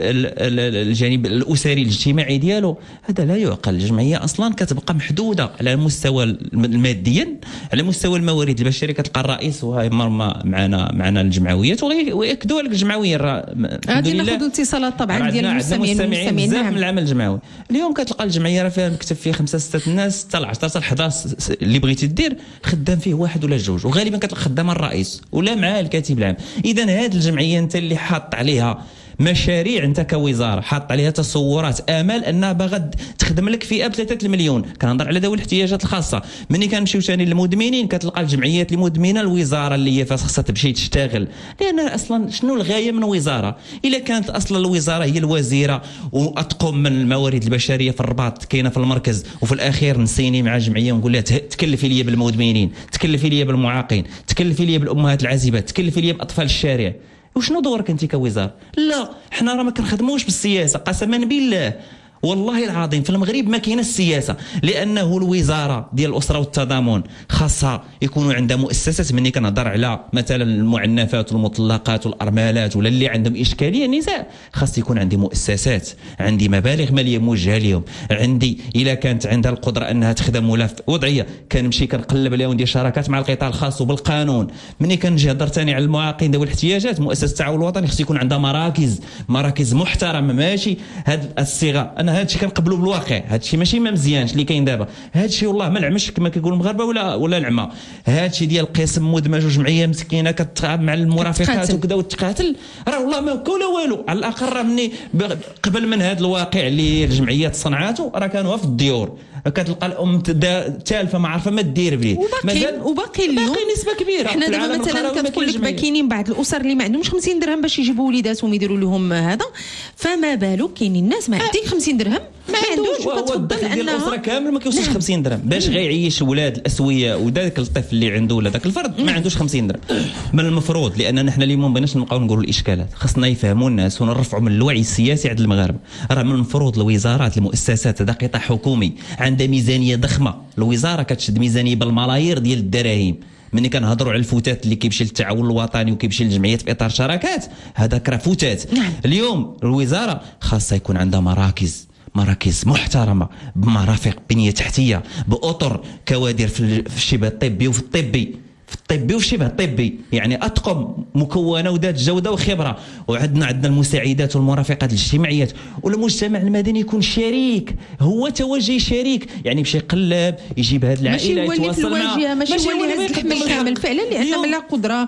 الجانب الاسري الاجتماعي ديالو، هذا لا يعقل. الجمعيه اصلا كتبقى محدوده على المستوى الماديا، على مستوى الموارد البشريه كتلقى الرئيس وهاي مرمى معنا معنا الجمعويات وياكدوا لك الجمعويه غادي ناخذ اتصالات طبعا ديال المستمعين والمستمعين بزاف من العمل الجمعوي. اليوم كتلقى الجمعيه راه فيها مكتب فيه خمسه سته الناس حتى ل عشرة حتى ل إحدى عشر اللي بغيتي دير خدام فيه واحد ولا جوج، وغالبا كتلقى خدام الرئيس ولا معاه الكاتب العام. اذا هذه الجمعيه انت اللي حاط عليها مشاريع، انت كوزاره حاط عليها تصورات امال انها باغا تخدم لك فئه ب ثلاثة المليون. كنهضر على ذوي الاحتياجات الخاصه. ملي كنمشيو ثاني للمدمنين كتلقى الجمعيات المدمنه الوزاره اللي هي خاصها تمشي تشتغل، لان اصلا شنو الغايه من وزاره؟ الا كانت اصلا الوزاره هي الوزيره واطقم من الموارد البشريه في الرباط كاينه في المركز، وفي الاخير نسيني مع الجمعيه ونقول لها تكلفي لي بالمدمنين، تكلفي لي بالمعاقين، تكلفي لي بالامهات العازبات، تكلفي لي باطفال الشارع. وشنو دورك انت كوزاره؟ لا، حنا راه ما كنخدموش بالسياسه قسما بالله، والله العظيم في المغرب ما كاينه السياسه، لانه الوزاره ديال الاسره والتضامن خاصها يكونوا عندها مؤسسات. مني كنهضر على مثلا المعنفات والمطلقات والارملات ولا اللي عندهم اشكاليه النساء، خاص يكون عندي مؤسسات، عندي مبالغ ماليه موجهه لهم، عندي الا كانت عندها القدره انها تخدم ولا وضعيه كنمشي كنقلب عليها وندير شراكات مع القطاع الخاص وبالقانون. مني كنجي هضر ثاني على المعاقين ذوي الاحتياجات، مؤسسه التعاون الوطني خاص يكون عندها مراكز مراكز محترمه، ماشي هاد الصيغه. انا هذا الشيء كنقبلوا بالواقع، هذا الشيء ماشي ما مزيانش اللي كاين دابا، هذا الشيء والله ما العمش كما كيقولوا المغاربه ولا ولا العمى. هذا الشيء ديال قسم مدمج وجمعيه مسكينه كتتعب مع المرافقات وكذا وتقاتل، راه والله ما كولا والو. على الاقل راه مني قبل من هذا الواقع اللي الجمعيات صنعاته راه كانوا في الديور، كتلقى الام تالفه ما عارفه ما دير بليه، وباقي وباقي اليوم باقي نسبه كبيره. حنا دابا مثلا كتقول لك كاينين بعض الاسر اللي ما عندهمش خمسين درهم باش يجيبوا وليداتهم يديروا لهم هذا، فما بالك كاينين الناس ما عندهم خمسين درهم ما عندوش، وكتفضل ان الاسره كامل ما كيوصلش نعم. خمسين درهم باش غيعيش ولاد الاسويه وذاك الطفل اللي عنده ولا ذاك الفرد ما عندوش خمسين درهم. من المفروض لاننا حنا اليوم ما بغيناش نبقاو نقولوا الاشكالات، خصنا يفهموا الناس ونرفعوا من الوعي السياسي عند المغاربه. راه من المفروض الوزارات المؤسسات هذا قطاع حكومي عندها ميزانيه ضخمه، الوزاره كتشد ميزانيه بالملايير ديال الدراهم. ملي كنهضروا على الفتات اللي كيمشي للتعاون الوطني وكيمشي للجمعيات في اطار شراكات، هذاك راه فتات. نعم. اليوم الوزاره خاصها يكون عندها مراكز مراكز محترمه بمرافق بنيه تحتيه باطر كوادر في الشبه الطبي وفي الطبي في الطبي وفي الشبه الطبي، يعني اطقم مكونه وذات جوده وخبره، وعندنا عندنا المساعدات والمرافقات الاجتماعيات، والمجتمع المدني يكون شريك، هو توجه شريك، يعني يمشي يقلب يجيب هذه العائله يتواصل معها، ماشي هو اللي يهز الحمل كامل فعلا، لان لا قدره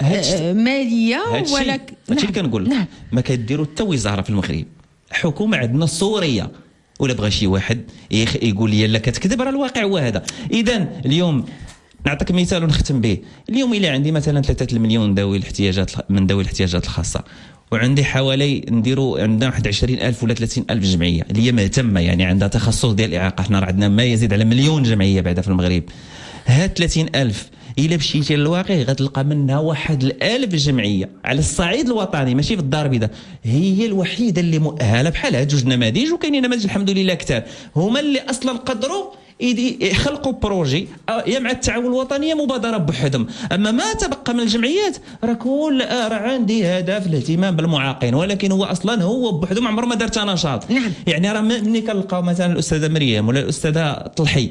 ماليه ولا هادشي اللي كنقول. نعم. ما كديروا حتى وزاره في المغرب، حكومه عندنا صوريه، ولا بغى شي واحد يقول لي لا كتكذب، راه الواقع هو هذا. اذا اليوم نعطيك مثال ونختم به. اليوم الى عندي مثلا ثلاثة المليون ذوي الاحتياجات من ذوي الاحتياجات الخاصه، وعندي حوالي نديروا عندنا واحد عشرين ألف ولا ثلاثين ألف جمعيه اللي هي مهتمه، يعني عندها تخصص ديال الاعاقه. حنا راه عندنا ما يزيد على مليون جمعيه بعدا في المغرب. هاد ثلاثين ألف إلا مشيتي للواقع غتلقى منها واحد الألف جمعيه على الصعيد الوطني، ماشي في الدار البيضاء، هي الوحيده اللي مؤهله بحال هاد جوج نماذج، وكاينين نماذج الحمد لله كثار هما اللي اصلا قدروا يخلقوا بروجي يا مع التعاون الوطني مبادره بوحدهم. اما ما تبقى من الجمعيات راه كل راه عندي هدف الاهتمام بالمعاقين، ولكن هو اصلا هو بوحده ما عمره ما دار نشاط. نعم. يعني راه ملي كنلقاو مثلا الاستاذه مريم ولا الاستاذه طلحي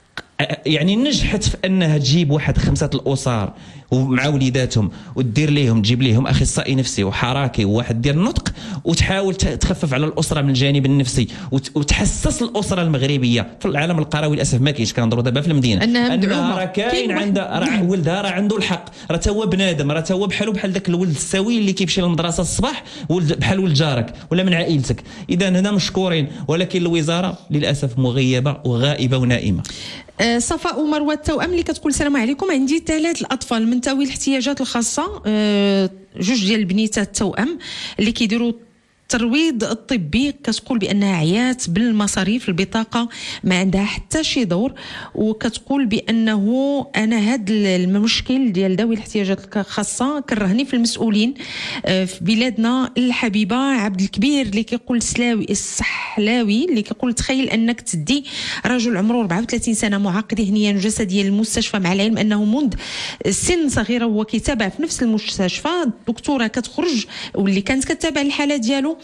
يعني نجحت في انها تجيب واحد خمسه الاسر ومع وليداتهم وتدير لهم تجيب لهم اخصائي نفسي وحراكي وواحد ديال النطق، وتحاول تخفف على الاسره من الجانب النفسي وتحسس الاسره المغربيه. في العالم القروي للاسف ما كاينش، كنهضروا دابا في المدينه انها راه كاين عندها راه ولدها راه عنده الحق، راه تا هو بنادم، راه تا هو بحالو بحال ذاك الولد السوي اللي كيمشي للمدرسه الصباح ولد بحال ولد جارك ولا من عائلتك. اذا هنا مشكورين، ولكن الوزاره للاسف مغيبه وغائبه ونائمه. أه صفاء ومروه التوأم اللي كتقول السلام عليكم، عندي ثلاث الاطفال من ذوي الاحتياجات الخاصه، أه جوج ديال البنيتات التوأم اللي كيديروا الترويض الطبي كتقول بانها عيات بالمصاريف، البطاقه ما عندها حتى شي دور، وكتقول بانه انا هذا المشكل ديال ذوي الاحتياجات الخاصه كرهني في المسؤولين في بلادنا الحبيبه. عبد الكبير اللي كيقول سلاوي السحلاوي اللي كيقول تخيل انك تدي رجل عمره أربعة وثلاثين سنه معاق ذهنيا وجسديا للمستشفى، مع العلم انه منذ سن صغيره هو كيتابع في نفس المستشفى. الدكتوره كتخرج واللي كانت كتابع الحاله ديالو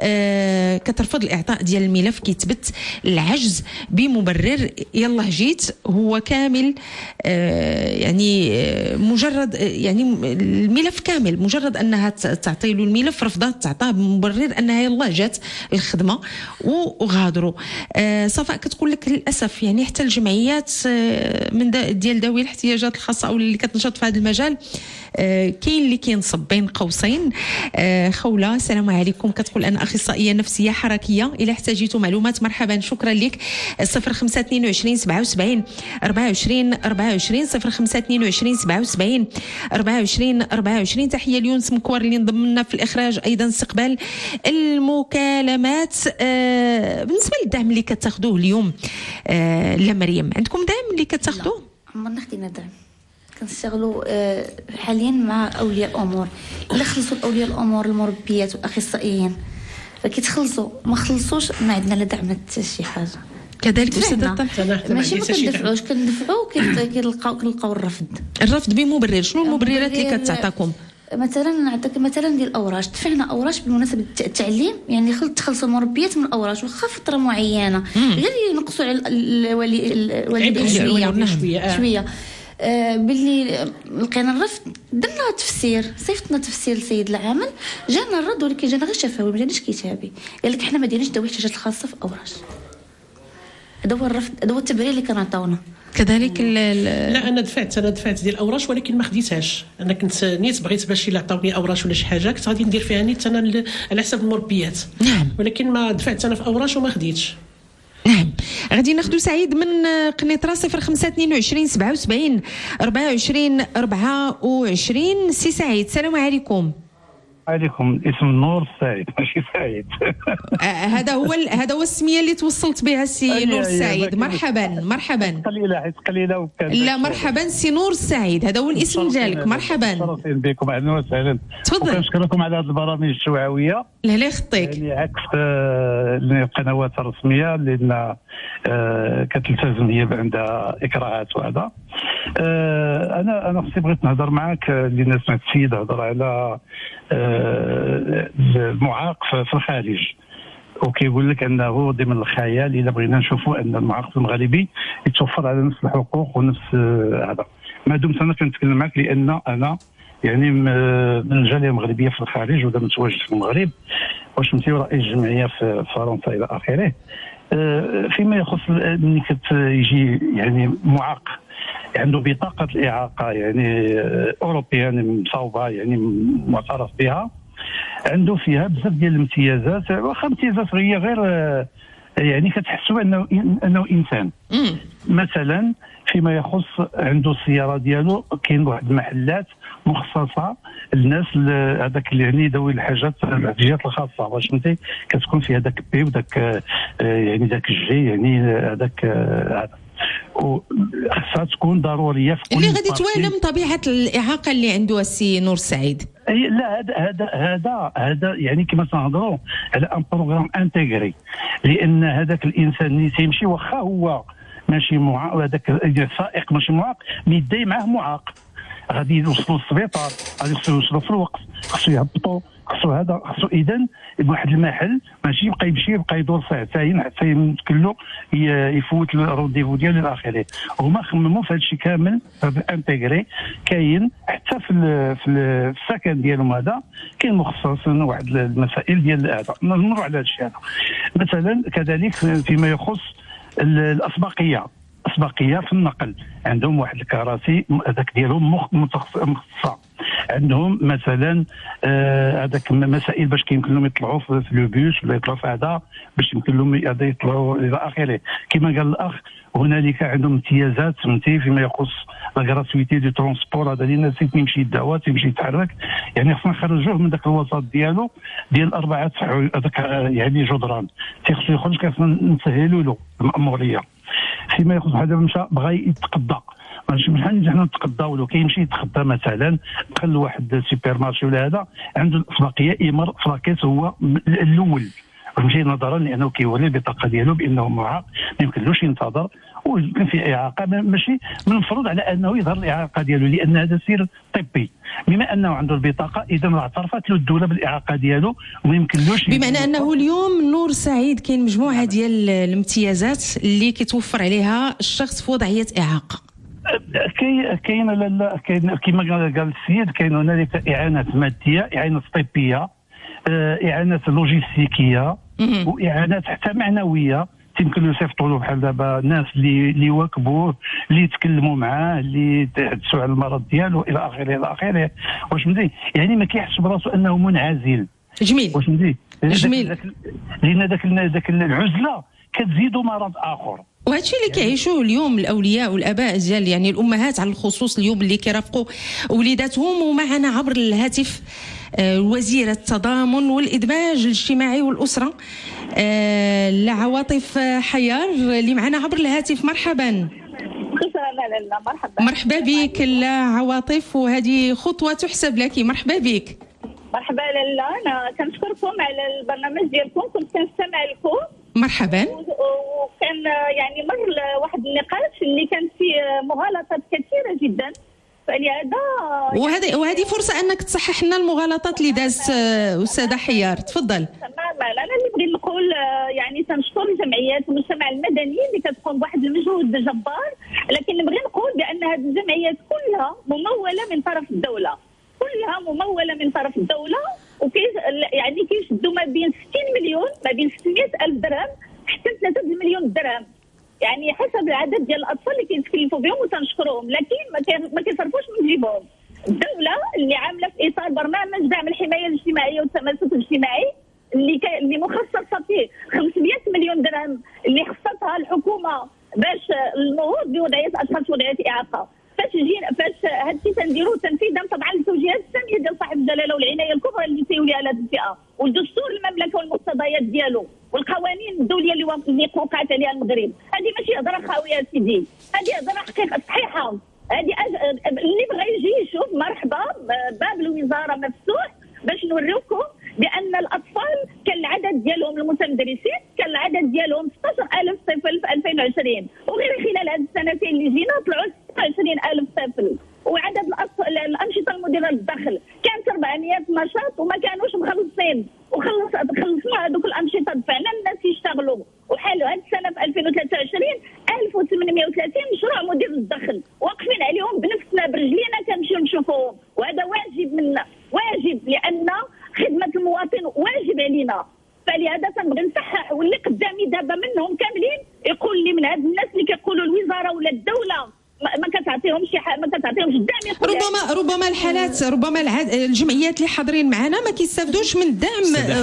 آه كترفض الاعطاء ديال الملف، كيثبت العجز بمبرر يلا جيت هو كامل آه يعني آه مجرد آه يعني الملف كامل، مجرد انها تعطي له الملف رفضت تعطاه بمبرر انها يلا جات الخدمه وغادروا. آه صفاء كتقول لك للاسف يعني حتى الجمعيات آه من ديال ذوي الاحتياجات الخاصه او اللي كتنشط في هذا المجال آه كاين اللي كينصب بين قوسين. آه خوله السلام عليكم، كتقول انا اخصائيه نفسيه حركيه، الى احتاجيتوا معلومات مرحبا شكرا لك. صفر خمسة اثنين وعشرين سبعة وسبعين أربعة وعشرين أربعة وعشرين صفر خمسة اثنين وعشرين سبعة وسبعين أربعة وعشرين أربعة وعشرين. تحيه ليونس مكوار اللي انضم لنا في الاخراج، ايضا استقبال المكالمات. آه بالنسبه للدعم اللي كتاخذوه اليوم آه لا مريم، عندكم دعم اللي كتاخذوه؟ عمرنا خدينا دعم، كنشتغلوا حاليا مع اولياء الامور اللي خلصوا اولياء الامور المربيات والاخصائيين، فكيتخلصوا ما خلصوش ما عندنا لا دعم حتى شي حاجه. كذلك استاذ طلحه ماشي ما كندفعوش، كندفعوا كنلقاو كنلقاو الرفض الرفض بمبرر. شنو المبررات اللي كتعطاكم؟ مثلا نعطيك مثلا ديال الاوراش، دفعنا اوراش بمناسبه التعليم، يعني تخلصوا المربيات من الاوراش واخا فتره معينه غير ينقصوا على الولي الوالدين شويه شويه آه باللي لقينا الرفض درنا تفسير، صيفطنا تفسير لسيد العامل، جانا الرد ولكن جانا غير شفوي ما جاناش كتابي، قال لك حنا ما دايرينش ذوي الاحتياجات الخاصه في اوراش. هذا هو الرفض، هذا هو التبرير اللي كنعطيونا. كذلك لا انا دفعت انا دفعت ديال الاوراش ولكن ما خديتهاش. انا كنت نيت بغيت باش الا عطاوني اوراش ولا شي حاجه كنت غادي ندير فيها نيت انا على حساب المربيات. نعم. ولكن ما دفعت انا في اوراش وما خديتش. نعم. غادي ناخذ سعيد من قنيطره صفر خمسة اثنين وعشرين سبعة وسبعين أربعة وعشرين أربعة وعشرين. سي سعيد السلام عليكم. عليكم اسم نور السعيد ماشي سعيد. هذا هو هذا هو السميه اللي توصلت بها السي نور السعيد. مرحبا مرحبا. قليله حيت قليله وكان لا مرحبا سي نور السعيد، هذا هو الاسم ديالك. مرحبا متشرفين بكم، اهلا وسهلا. تفضل. كنشكركم على هذه البرامج التوعويه. لا لا يخطيك. يعني عكس القنوات الرسميه اللي كتلتزم هي عندها اكراهات وهذا. انا انا خصني بغيت نهضر معك لان سمعت السيد هضر على المعاق في الخارج، وكيقول لك انه ضمن الخيال اذا بغينا نشوفوا ان المعاق المغربي يتوفر على نفس الحقوق ونفس هذا. ما دمت انا كنتكلم معك لان انا يعني من الجاليه المغربيه في الخارج ولا متواجد في المغرب وشمتي رئيس جمعيه في فرنسا الى اخره. فيما يخص ملي كتجي يعني معاق عنده بطاقه الاعاقه يعني اوروبيه يعني مصوبه يعني معترف بها، عنده فيها بزاف ديال الامتيازات، واخا امتيازات هي غير يعني كتحسوا انه انه انسان. مثلا فيما يخص عنده السياره ديالو كاين واحد المحلات مخصصه للناس هذاك اللي يعني ذوي الحاجات الاحتياجات الخاصه، واش فهمتي كتكون فيها داك بي وداك يعني داك الجي يعني هذاك هذا وخاصها تكون ضروريه في كل اللي غادي توالم طبيعه الاعاقه اللي عنده السي نور السعيد. اي لا هذا هذا هذا هذا يعني كما تنهضروا على ان بروغرام انتيغري، لان هذاك الانسان اللي تيمشي واخا هو ماشي معاق، هذاك السائق ماشي معاق ميداي معاه معاق، غادي يوصلوا للسبيطار، غادي خصو يوصلوا في الوقت، خصو يهبطوا، خصو هذا خصو اذا واحد المحل ماشي يبقى يمشي يبقى يدور ساعتين حتى يمكن له يفوت الرونديفو ديالو الى اخره. هما خمموا في هذا الشيء كامل هذا انتيغري كاين حتى في في السكن ديالهم، هذا كاين مخصص واحد المسائل ديال هذا نمروا على هذا الشيء هذا. مثلا كذلك فيما يخص الاسبقيه اسبقيه في النقل عندهم واحد الكراسي هذاك ديالهم مخصصه. عندهم مثلا هذاك آه مسائل باش كيمكن لهم يطلعوا في لو بوس ولا يطلعوا في هذا باش يمكن لهم يطلعوا الى اخره. كما قال الاخ هنالك عندهم امتيازات فهمتي فيما يخص لا غراتويتي دو ترونسبور. هذا اللي الناس تيمشي يدعوا تيمشي يتحرك، يعني خصنا نخرجوه من ذاك الوسط ديالو ديال اربعه هذاك يعني جدران تيخصو يخرج، خصنا نسهلوا له المأموريه. فيما يخص هذا مشى بغى يتقضى ماشي بحال حنا نتقضاو له، كيمشي يتقضى مثلا دخل واحد سوبر مارشي ولا هذا عنده الافلاقيه يمر فلاكيت هو الاول فهمتي، نظرا لانه كيولي البطاقه ديالو بانه معاق ما يمكنلوش ينتظر ويمكن في اعاقه، ماشي من المفروض على انه يظهر الاعاقه ديالو لان هذا سير طبي. بما انه عنده البطاقه اذا اعترفت له الدوله بالاعاقه ديالو وما يمكنلوش. بمعنى انه اليوم نور سعيد كاين مجموعه ديال الامتيازات اللي كيتوفر عليها الشخص في وضعيه اعاقه. كاين كاين لا كاين كما قال السيد، كاين هنالك اعانات ماديه، اعانات طبيه، اعانات لوجيستيكيه، واعانات حتى معنويه يمكن يصيفطوا له بحال دابا ناس اللي اللي يواكبوه اللي يتكلموا معاه اللي يتحدثوا على المرض ديالو الى اخره الى اخره. واش فهمتي يعني ما كيحسش براسو انه منعزل. جميل. واش فهمتي جميل. لان ذاك ذاك العزله كتزيدوا مرض اخر. وهذا الشيء اللي كيعيشوه اليوم الاولياء والاباء ديال يعني الامهات على الخصوص اليوم اللي كيرافقوا وليداتهم. ومعنا عبر الهاتف وزيرة التضامن والإدماج الاجتماعي والأسرة لعواطف حيار اللي معنا عبر الهاتف. مرحبا. مرحبا مرحبا بك لعواطف، وهذه خطوة تحسب لك. مرحبا بك. مرحبا لاله، انا كنشكركم على البرنامج ديالكم، كنت كنستمع لكم. مرحبا. وكان يعني مر واحد النقاش اللي كان فيه مغالطات كثيره جدا، فلهذا وهذه وهذه فرصه انك تصحح لنا المغالطات اللي دازت استاذه حيار. تفضل. تماما. انا اللي بغيت نقول يعني تنشكر الجمعيات والمجتمع المدني اللي كتقوم بواحد المجهود جبار، لكن نبغي نقول بان هذه الجمعيات كلها مموله من طرف الدوله، كلها مموله من طرف الدوله، وكي يعني كيشدوا ما بين ستين مليون ما بين ستمائة ألف درهم حتى ثلاثة مليون درهم، يعني حسب العدد ديال الاطفال اللي كيتكلفوا بهم وتنشكرهم، لكن ما كيصرفوش من جيبهم. الدوله اللي عامله في اطار برنامج دعم الحمايه الاجتماعيه والتماسك الاجتماعي اللي كي اللي مخصصه فيه خمسمائة مليون درهم اللي خصصها الحكومه باش النهوض بوضعيه الاشخاص وضعيه اعاقه. فاش جينا فاش هذا الشيء تنديروه تنفيذا طبعا للتوجيهات الساميه ديال صاحب الجلاله والعنايه الكبرى اللي تيولي على هذه الفئه، والدستور المملكه والمقتضيات ديالو والقوانين الدوليه اللي اللي وقعت عليها المغرب. هذه ماشي هضره خاويه يا سيدي، هذه هضره حقيقه صحيحه. هذه أج... اللي بغى يجي يشوف مرحبا، باب الوزاره مفتوح باش نوريوكم بان الاطفال كان العدد ديالهم المتمدرسين كان العدد ديالهم ستة عشر ألف طفل في ألفين وعشرين، وغير خلال هذه السنتين اللي جينا طلعوا ستة وعشرين ألف طفل، وعدد الانشطه المديره للدخل كانت أربعمائة نشاط وما كانوش مخلصين، وخلص خلصنا هذوك الانشطه دفعنا الناس يشتغلوا، وحالوا هذه السنه في ألفين وثلاثة وعشرين ألف وثمانمائة وثلاثين مشروع مدير للدخل واقفين عليهم بنفسنا برجلينا كنمشيو نشوفوهم، وهذا واجب منا، واجب لان خدمه المواطن واجب علينا. فلهذا تنبغي نصحح، واللي قدامي دابا منهم كاملين يقول لي من هاد الناس اللي كيقولوا الوزاره ولا الدوله ما كتعطيهمش شي حاجه، ما كتعطيهمش الدعم. ربما ربما الحالات ربما العد... الجمعيات اللي حاضرين معنا ما كيستافدوش من الدعم.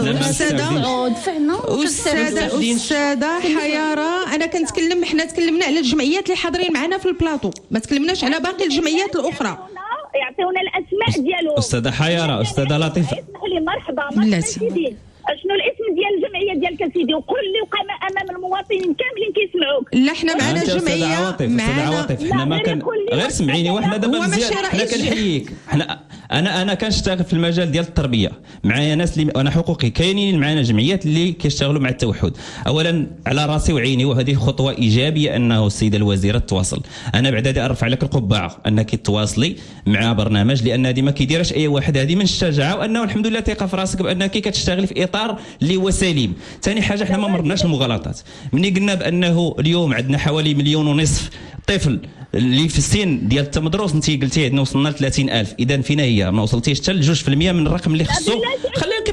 استاذه دفعنا استاذه استاذه حياره، انا كنتكلم، حنا تكلمنا على الجمعيات اللي حاضرين معنا في البلاطو، ما تكلمناش على باقي الجمعيات الاخرى. يعطيونا الاسماء ديالهم. استاذه حياره، استاذه لطيفه، اسمحوا لي. مرحبا مرحبا سيدي، شنو الاسم ديال الجمعيه ديالك سيدي؟ وقول لي وقام امام المواطنين كاملين كيسمعوك. لا حنا معنا جمعيه معنا عواطف، حنا ما كان غير سمعيني، وحنا دابا مزيان حنا كنحييك. حنا انا انا كنشتغل في المجال ديال التربيه، معايا ناس اللي انا حقوقي كاينين، معنا جمعيات اللي كيشتغلوا مع التوحد. اولا على راسي وعيني، وهذه خطوه ايجابيه انه السيده الوزيره تواصل. انا بعد هذه ارفع لك القبعه انك تواصلي مع برنامج، لان هذه ما كيديرهاش اي واحد، هذه من الشجاعه، وانه الحمد لله ثقه في راسك بانك كتشتغلي في اطار اللي هو سليم. ثاني حاجه حنا ما مرناش المغالطات، ملي قلنا بانه اليوم عندنا حوالي مليون ونصف طفل اللي في السن ديال التمدرس، انت قلتي عندنا وصلنا ل ثلاثين ألف، اذا فينا هي ما وصلتيش حتى ل جوج في المية من الرقم اللي خصو. خلينا نكمل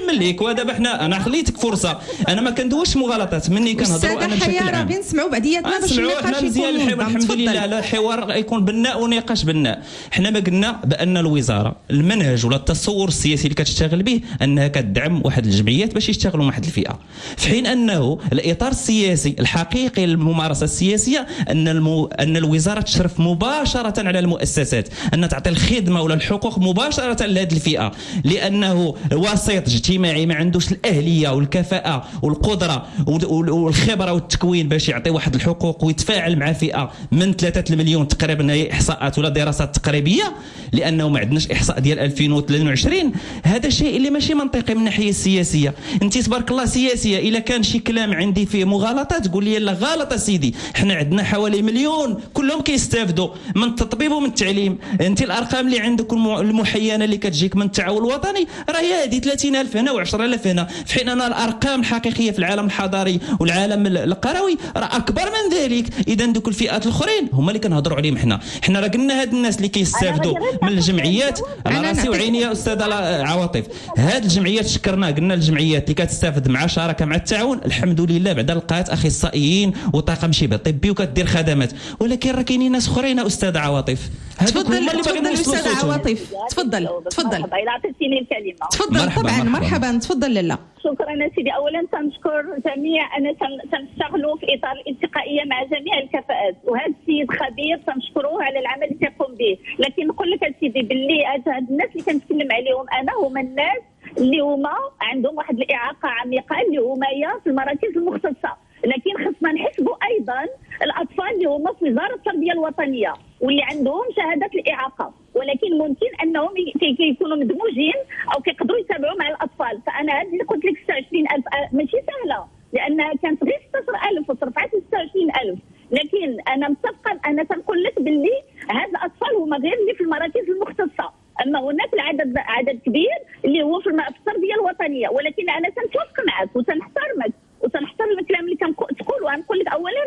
نكمل لك. ودابا حنا انا خليتك فرصه، انا ما كندوش مغالطات مني، كنهضروا انا بشكل عام. غير نسمعوا بعدياتنا باش النقاش مزيان. الحمد لله الحوار يكون بناء ونقاش بناء. حنا ما قلنا بان الوزاره المنهج ولا التصور السياسي اللي كتشتغل به انها كتدعم واحد الجمعيات باش يشتغلوا مع واحد الفئه، في حين انه الاطار السياسي الحقيقي للممارسه السياسيه ان المو... ان الوزاره تشرف مباشره على المؤسسات، ان تعطي الخدمه ولا الحقوق مباشره لهذه الفئه، لانه وسيط اجتماعي ما عندوش الاهليه والكفاءه والقدره والخبره والتكوين باش يعطي واحد الحقوق ويتفاعل مع فئه من ثلاثة المليون تقريبا، هي احصاءات ولا دراسات تقريبيه، لانه ما عندناش احصاء ديال ألفين واثنين وعشرين. هذا شيء اللي ماشي منطقي من الناحيه السياسيه. انت تبارك الله سياسيه، الا كان شي كلام عندي فيه مغالطات قول لي لا غلط سيدي. حنا عندنا حوالي مليون كلهم كيستافدوا من التطبيب ومن التعليم. انت الارقام اللي عندك المحينه اللي كتجيك من التعاون الوطني راهي هذه ثلاثين ألف هنا وعشرة آلاف هنا، في حين ان الارقام الحقيقيه في العالم الحضاري والعالم القروي راه اكبر من ذلك. اذا دوك الفئات الاخرين هما اللي كنهضروا عليهم. حنا حنا راه قلنا هاد الناس اللي كيستافدوا من الجمعيات على راسي وعيني يا استاذه عواطف. هاد الجمعيات شكرنا، قلنا الجمعيات اللي كتستافد مع شراكه مع التعاون الحمد لله بعدا لقات اخصائيين وطاقم شبه طبي وكدير خدمات، ولكن راه كاينين ناس اخرين استاذ عواطف. تفضل تفضل استاذ عواطف، تفضل تفضل. إذا عطيتيني الكلمه. تفضل طبعا مرحبا تفضل. لاله شكرا سيدي. اولا تنشكر جميع انا تنشتغلوا في اطار الانتقائيه مع جميع الكفاءات، وهذا السيد خبير تنشكروه على العمل اللي تيقوم به. لكن نقول لك سيدي باللي هاد الناس اللي كنتكلم عليهم انا هما الناس اللي هما عندهم واحد الاعاقه عميقه اللي هما في المراكز المختصه، لكن خصنا نحسبوا ايضا الاطفال اللي هما في وزاره التربيه الوطنيه واللي عندهم شهادات الاعاقه، ولكن ممكن انهم كيكونوا مدموجين او كيقدروا يتابعوا مع الاطفال. فانا هذه اللي قلت لك ستة وعشرين ألف ماشي سهله، لانها كانت غير ستة عشر ألف وترفعت ل ستة وعشرين ألف. لكن انا متفقه، انا تنقول لك باللي هاد الاطفال هما غير اللي في المراكز المختصه، اما هناك العدد عدد كبير اللي هو في التربيه الوطنيه. ولكن انا تنتفق معك وتنحترمك وتنحترم الكلام اللي كنقول. وغنقول لك اولا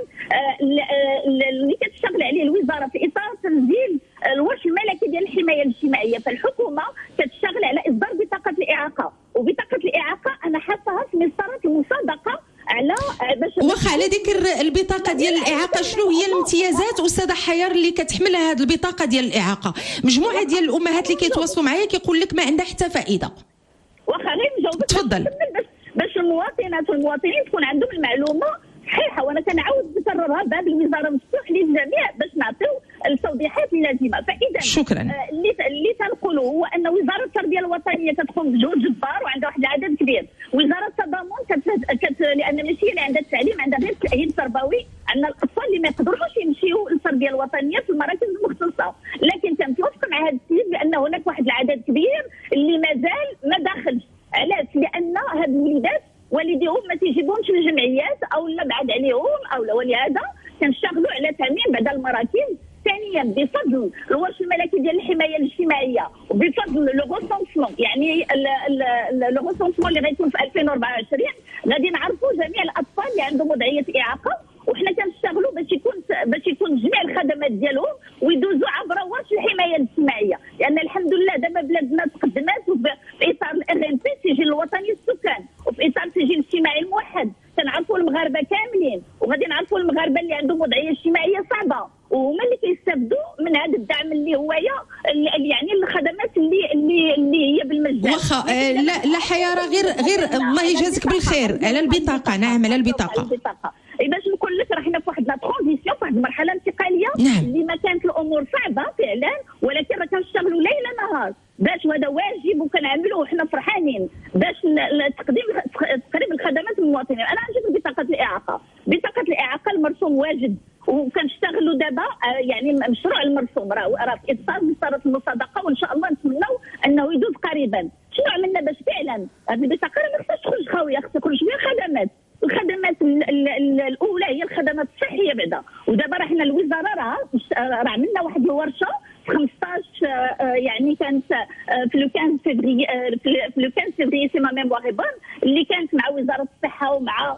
اللي كتشتغل عليه الوزاره في اطار تنزيل الورش الملكي ديال الحمايه الاجتماعيه، فالحكومه كتشتغل على اصدار بطاقه الاعاقه، وبطاقه الاعاقه انا حاطها في مسطره المصادقه على باش واخا على ذكر البطاقه ديال الاعاقه، شنو هي الامتيازات استاذه حيار اللي كتحملها هذه البطاقه ديال الاعاقه؟ مجموعه ديال الامهات اللي كيتواصلوا معايا كيقول لك ما عندها حتى فائده. واخا غير نجاوبك تفضل. باش المواطنات والمواطنين تكون عندهم المعلومه صحيحه، وانا كنعاود نكررها، باب الوزاره مفتوح للجميع باش نعطيو التوضيحات اللازمه. فاذا شكرا. آه اللي اللي تنقولوا هو ان وزاره التربيه الوطنيه كتقوم بجهد جبار وعندها واحد العدد كبير. وزاره التضامن كت... كت... لان ماشي هي اللي عندها التعليم، عندها غير التاهيل التربوي. عندنا الاطفال اللي ما يقدروش يمشيو للتربيه الوطنيه في المراكز المختصه، لكن كنتوافق مع هذا السيد بان هناك واحد العدد كبير اللي مازال ما داخلش. علاش؟ لان هاد الوليدات والديهم ما تيجيبهمش للجمعيات او لا بعد عليهم او لا، ولهذا كنشتغلوا على تامين بعض المراكز. ثانيا بفضل الورش الملكي ديال الحمايه الاجتماعيه وبفضل لو ريسونسمون، يعني لو ريسونسمون اللي غيكون في ألفين وأربعة وعشرين غادي نعرفوا جميع الاطفال اللي عندهم وضعيه اعاقه، وحنا كنشتغلوا باش يكون باش يكون جميع الخدمات ديالهم ويدوزوا عبر ورش الحمايه الاجتماعيه. لان الحمد لله دابا بلادنا تقدمات في اطار الار ان بي السجل الوطني للسكان، وفي اطار السجل الاجتماعي الموحد كنعرفوا المغاربه كاملين، وغادي نعرفوا المغاربه اللي عندهم وضعيه اجتماعيه صعبه، وهما اللي كيستافدوا من هذا الدعم اللي هو يعني الخدمات اللي اللي اللي هي بالمجان. واخا آه لا لا حياره غير غير الله يجازيك بالخير على البطاقه. نعم على البطاقه. باش نقول لك راه حنا في واحد لا ترانزيسيون، في واحد المرحله انتقاليه. نعم. اللي ما كانت الامور صعبه فعلا، ولكن راه كنشتغلوا ليل نهار باش وهذا واجب وكنعملوه وحنا فرحانين باش تقديم تقريب الخدمات للمواطنين. انا عجبني بطاقه الاعاقه، بطاقه الاعاقه المرسوم واجد، وكنشتغلوا دابا يعني مشروع المرسوم راه راه في اطار مسطره المصادقه، وان شاء الله نتمنوا انه يدوز قريبا. شنو عملنا باش فعلا هذه البطاقه ما خصهاش تخرج خاويه، خصها تخرج فيها خدمات. الخدمات الاولى هي الخدمات الصحيه بعدا، ودابا راه حنا الوزاره راه راه عملنا واحد الورشه في خمسطاش يعني كانت في لو خمسة فيفري في لو خمسة فيفري سي ما ميموار بون، اللي كانت مع وزاره الصحه ومع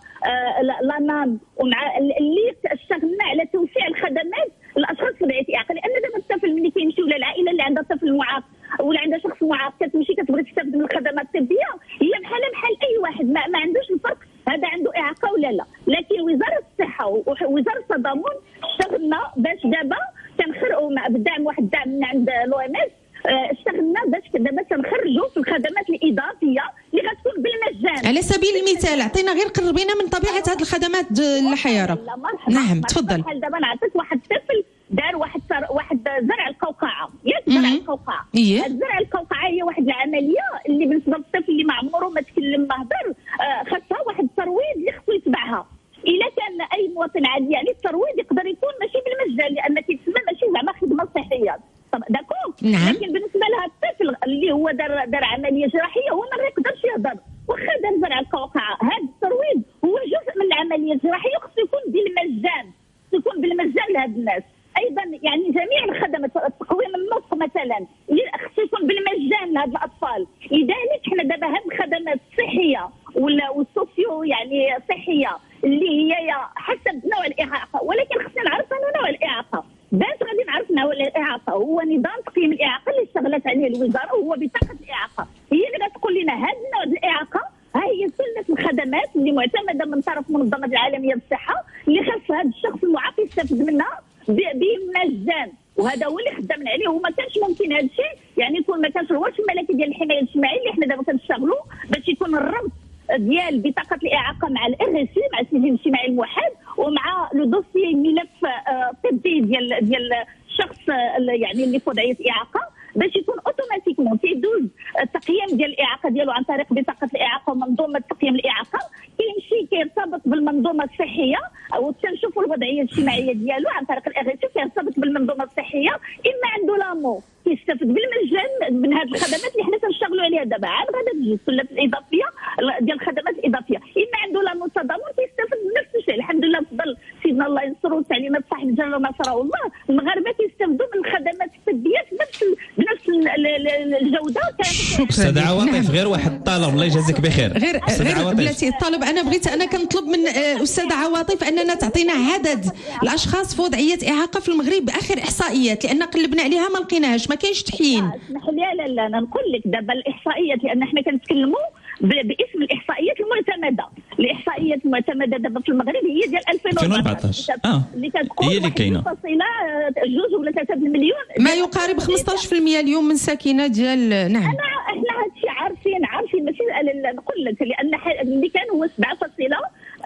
لانام ومع اللي اشتغلنا على توسيع الخدمات للاشخاص ذوي الاعاقه. لان دابا الطفل ملي كيمشي ولا العائله اللي عندها طفل معاق ولا عندها شخص معاق كتمشي كتبغي تستافد من الخدمات الطبيه، هي بحالها بحال اي واحد، ما, ما عندوش الفرق هذا عنده اعاقه ولا لا. لكن وزاره الصحه ووزاره التضامن اشتغلنا باش دابا كنخرقوا بدعم واحد الدعم من عند لو ام اس، اشتغلنا باش دابا كنخرجوا في الخدمات الاضافيه اللي غتكون بالمجان. على سبيل المثال اعطينا غير قربينا من طبيعه هذه الخدمات الحياره. نعم تفضل. بحال دابا نعطيك واحد الطفل دار واحد واحد زرع القوقعه، ياك زرع القوقعه. إيه؟ زرع القوقعه هي واحد العمليه اللي بالنسبه للطفل اللي ما عمره ما تكلم ما هضر خاصها واحد الترويض اللي خصو يتبعها. الا كان اي مواطن عادي يعني الترويض يقدر يكون ماشي بالمجان لان كيتسمى ماشي زعما خدمه صحيه. داكور. نعم. لكن بالنسبه لها الطفل اللي هو دار دار عمليه جراحيه هو ما يقدرش يهضر واخا دار زرع القوقعه، هذا الترويض هو جزء من العمليه الجراحيه وخصو يكون بالمجان، يكون بالمجان لهاد الناس. ايضا يعني جميع الخدمات تقويم النطق مثلا خصو يكون بالمجان لهاد الاطفال. لذلك حنا دابا هاد الخدمات الصحيه ولا والسوسيو يعني صحيه اللي هي حسب نوع الاعاقه، ولكن خصنا نعرف نوع الاعاقه. باش غادي نعرف نوع الاعاقه هو نظام تقييم الاعاقه اللي اشتغلت عليه الوزاره، وهو بطاقه الاعاقه هي اللي غتقول لنا هذا النوع ديال الاعاقه، ها هي سلة الخدمات اللي معتمده من طرف المنظمه العالميه للصحه اللي خاص هذا الشخص المعاق يستفد منها بمجان، وهذا هو اللي خدمنا عليه. وما كانش ممكن هذا الشيء يعني يكون ما كانش هو الملكي ديال الحمايه الاجتماعيه اللي حنا دابا كنشتغلوا باش يكون الربط ديال بطاقه الاعاقه مع الار اس مع السجل الاجتماعي الموحد ومع لو دوسي ملف طبي ديال ديال الشخص يعني اللي في وضعيه اعاقه باش يكون اوتوماتيكمون تيدوز التقييم ديال الاعاقه ديالو عن طريق بطاقه الاعاقه ومنظومه تقييم الاعاقه، كيمشي كيرتبط بالمنظومه الصحيه وتنشوفوا الوضعيه الاجتماعيه ديالو عن طريق الار اس كيرتبط بالمنظومه الصحيه، اما عنده لامو كيستافد بالمجان من هذه الخدمات اللي حنا كنشتغلوا عليها دابا عاد غادا تجي السلات الاضافيه ديال الخدمات الاضافيه، اما عنده لامو تضامن كيستافد بنفس الشيء. الحمد لله بفضل سيدنا الله ينصرو وتعليمات صاحب الجلاله نصره الله، المغاربه كيستافدوا من الخدمات الطبيه بنفس بنفس الجوده. استاذ عواطف غير واحد الطلب الله يجازيك بخير. غير غير بلاتي الطلب انا بغيت انا كنطلب من استاذ عواطف اننا تعطينا عدد الاشخاص في وضعيه اعاقه في المغرب باخر احصائيات، لان قلبنا عليها ما لقيناهاش، ما كاينش تحيين. اسمح لي لا لا انا نقول لك دابا الاحصائيات لان احنا كنتكلموا باسم الاحصائيات المعتمده. الاحصائيات المعتمده دابا في المغرب هي ديال ألفين وأربعطاش اه اللي كتقول هي اللي كاينه فاصله جوج ولا ثلاثة مليون ما يقارب خمسطاش بالمئة اليوم من ساكنه ديال. نعم انا احنا هادشي عارفين عارفين ماشي نقول لك لان اللي كان هو سبعة فاصلة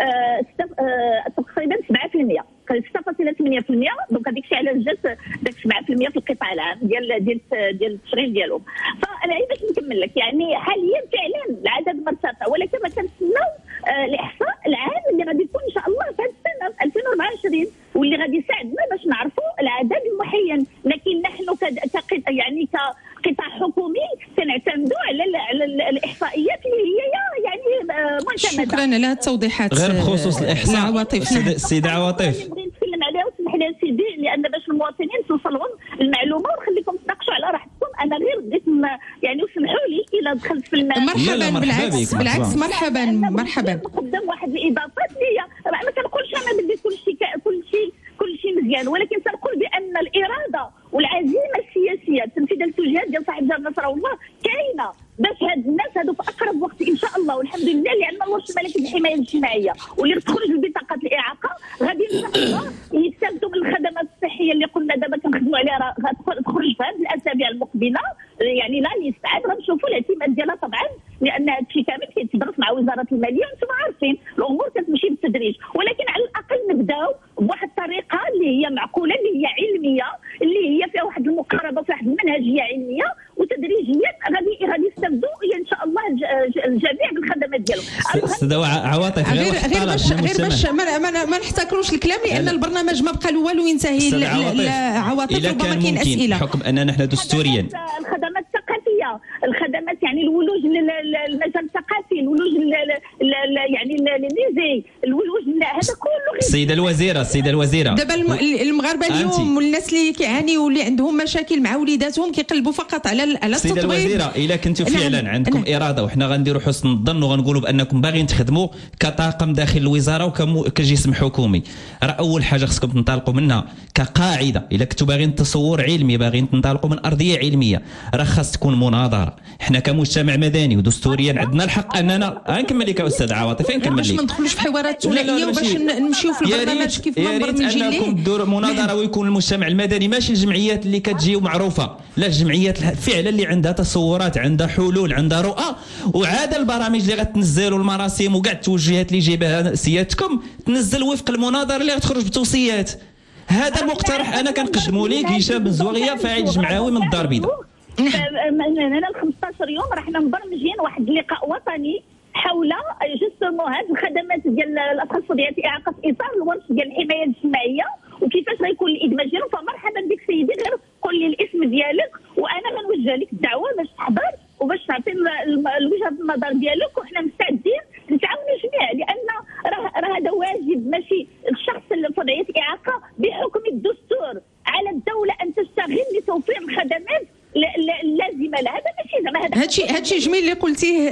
تقريبا سبعة بالمئة ستة فاصلة ثمانية بالمئة دونك هذيك الشيء علاش جات داك سبعة بالمئة في القطاع العام ديال ديال ديال التشغيل ديالهم. فانا غير باش نكمل لك يعني حاليا فعلا العدد مرتفع، ولكن ما كنتسناو الاحصاء العام اللي غادي يكون ان شاء الله في هذه السنه في ألفين وأربعة وعشرين واللي غادي يساعدنا باش نعرفوا العدد المحين. لكن نحن ك يعني كقطاع حكومي كنعتمدوا على على الاحصائيات اللي هي يعني معتمده. شكرا على التوضيحات. غير بخصوص الاحصاء عواطف السيده عواطف نبغي نتكلم عليها وسمح لي سيدي لان باش المواطنين توصلهم المعلومه ونخليكم تناقشوا على راحتكم. انا غير بديت يعني وسمحوا لي الا دخلت في الماء. مرحبا بالعكس بالعكس مرحبا مرحبا. نقدم واحد الاضافات اللي ما كنقولش انا بدي كل شيء كل شيء كل شيء مزيان، ولكن تنقول بان الاراده والعزيمه السياسيه التنفيذ التوجيهات ديال صاحب الجلاله نصره الله كاينه باش هاد الناس هادو في اقرب وقت ان شاء الله والحمد لله لان الله ملكي الحمايه الاجتماعيه واللي تخرج ببطاقه الاعاقه غادي ان شاء الله يستافدوا من الخدمات الصحيه اللي قلنا دابا كنخدموا عليها غتخرج في هذه الاسابيع المقبله يعني لا يستعد غنشوفوا الاعتماد ديالها طبعا لان هذا الشيء كامل كيتدرس مع وزاره الماليه وانتم عارفين الامور كتمشي بالتدريج، ولكن على الاقل نبداو بواحد الطريقه اللي هي معقوله اللي هي علميه اللي هي فيها واحد المقاربه في واحد المنهجيه علميه وتدريجيا غادي غادي يستافدوا ان شاء الله الجميع بالخدمات ديالهم. استاذ عواطف غير غير باش غير باش ما, ما, ما نحتكروش الكلام لان البرنامج ما بقى له والو ينتهي. عواطف ربما كاين اسئله بحكم اننا نحن دستوريا الخدمات الثقافيه الخدمات يعني الولوج للمجال الثقافي، الولوج يعني الميزي، الولوج هذا كله. السيده الوزيره السيده الوزيره دابا المغاربه اليوم والناس اللي كيعانيوا واللي عندهم مشاكل مع وليداتهم كيقلبوا فقط على على التطوير. السيده الوزيره الا كنتوا فعلا عندكم اراده وحنا غنديروا حسن الظن وغنقولوا بانكم باغيين تخدموا كطاقم داخل الوزاره وكجسم حكومي، راه اول حاجه خصكم تنطلقوا منها كقاعده. الا كنتوا باغيين تصور علمي، باغيين تنطلقوا من ارضيه علميه، راه خاص تكون مناظره. حنا كمجتمع مدني ودستوريا عندنا الحق اننا غنكمل لك استاذ عواطف، فين نكمل لك؟ باش ما ندخلوش في حوارات ثنائيه وباش نمشيو في البرنامج كيف ما مبرمجين ليه. دور مناظره ويكون المجتمع المدني ماشي الجمعيات اللي كتجي ومعروفه، لا الجمعيات فعلا اللي عندها تصورات، عندها حلول، عندها رؤى، وعاد البرامج اللي غتنزلوا المراسم وكاع التوجيهات اللي جايبها سيادتكم تنزل وفق المناظره اللي غتخرج بتوصيات. هذا مقترح انا كنقدمه ليك هشام بن زوغيه فاعل جمعوي من الدار البيضاء. هنا ال خمسطاش يوم راحنا مبرمجين واحد اللقاء وطني حول جوستومون هذه الخدمات ديال الاشخاص ذوي الاعاقه في اطار الورش ديال الحمايه الاجتماعيه وكيفاش غيكون الادماج ديالهم. فمرحبا بك سيدي، غير قول لي الاسم ديالك وانا غنوجه لك الدعوه باش تحضر وباش تعطي وجهه النظر ديالك، وحنا مستعدين نتعاونوا جميع، لان راه راه هذا واجب ماشي الشخص الذوي الاعاقه بحكم الدستور على الدوله ان تستغل لتوفير الخدمات اللازمه لها. هذا ماشي زعما هذا هادشي هادشي جميل اللي قلتيه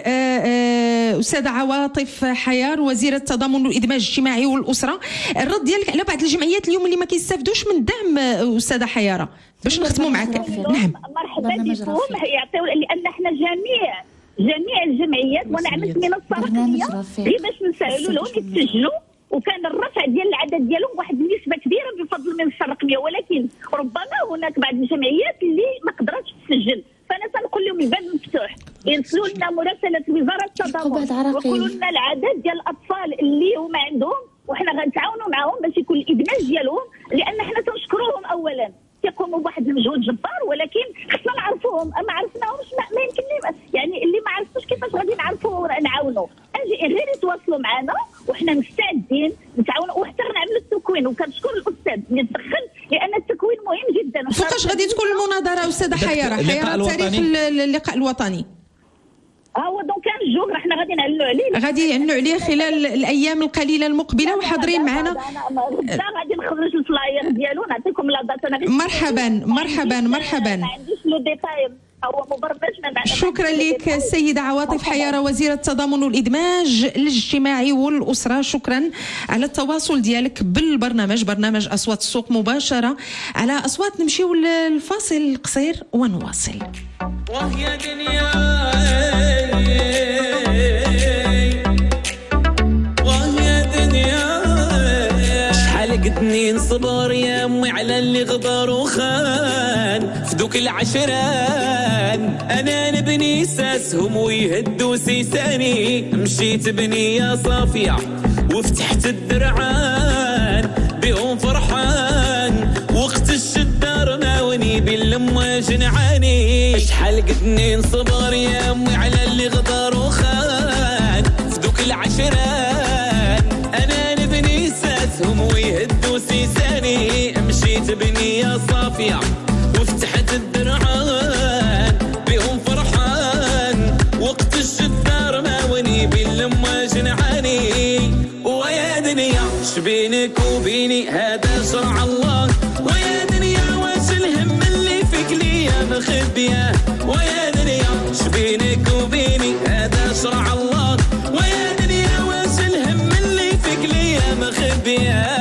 استاذه عواطف حيار وزيره التضامن والادماج الاجتماعي والاسره. الرد ديالك على بعض الجمعيات اليوم اللي ما كيستافدوش من الدعم استاذه حياره باش نخدموا معك. نعم مرحبا بكم، يعطيو لان احنا جميع جميع الجمعيات وانا عملت منصه رقميه غير باش نسهلوا لهم يتسجلوا، وكان الرفع ديال العدد ديالهم بواحد النسبه كبيره بفضل المنصه الرقميه، ولكن ربما هناك بعض الجمعيات اللي ما قدرتش تسجل. فانا تنقول لهم الباب مفتوح، يرسلوا لنا مراسله وزاره التضامن ويقولوا لنا العدد ديال الاطفال اللي هما عندهم، وحنا غنتعاونوا معاهم باش يكون الادماج ديالهم، لان حنا تنشكروهم اولا كيقوموا بواحد المجهود جبار، ولكن خصنا نعرفوهم. اما عرفناهمش ما يمكن يعني اللي ما عرفتوش كيفاش غادي نعرفوا نعاونوا. اجي غير يتواصلوا معنا وحنا مستعدين نتعاونوا، وحتى نعملوا التكوين. وكنشكر الاستاذ اللي تدخل لان التكوين مهم جدا. فوقاش غادي تكون المناظره استاذه حياره؟ حياره تاريخ اللقاء الوطني هو دونك كان الجوغ احنا غادي نعلنوا عليه غادي نعلنوا عليه خلال الايام القليله المقبله، وحاضرين معنا غدا غادي نخرج الفلاير ديالو نعطيكم لا دات. انا مرحبا مرحبا مرحبا. ما عنديش لو ديتاي هو مبرمج. شكرا لك السيده عواطف حياره وزيره التضامن والادماج الاجتماعي والاسره، شكرا على التواصل ديالك بالبرنامج برنامج اصوات السوق مباشره على اصوات. نمشيو للفاصل قصير ونواصل. وهي دنيا وهي دنيا شحال قدني نصبر يا امي على اللي غدر وخان في دوك العشران. انا نبني ساسهم ويهدوا سيساني، مشيت بنيه صافيه وفتحت الدرعان بهم فرحان، وقت الشده رماوني بالامواج نعاني. شحال قدني نصبر يا امي على اللي غدر وخان في دوك العشران. انا نبني ساسهم ويهدوا سيساني، مشيت بنيه صافيه وفتحت الدرعان بهم فرحان، وقت الشده رماوني بالامواج نعاني. ويا دنيا شبينك وبيني هذا شرع الله، ويا دنيا واش الهم اللي فيك ليا مخبيه. ويا دنيا شبينك وبيني هذا شرع الله، ويا دنيا واش الهم اللي فيك ليا مخبيه.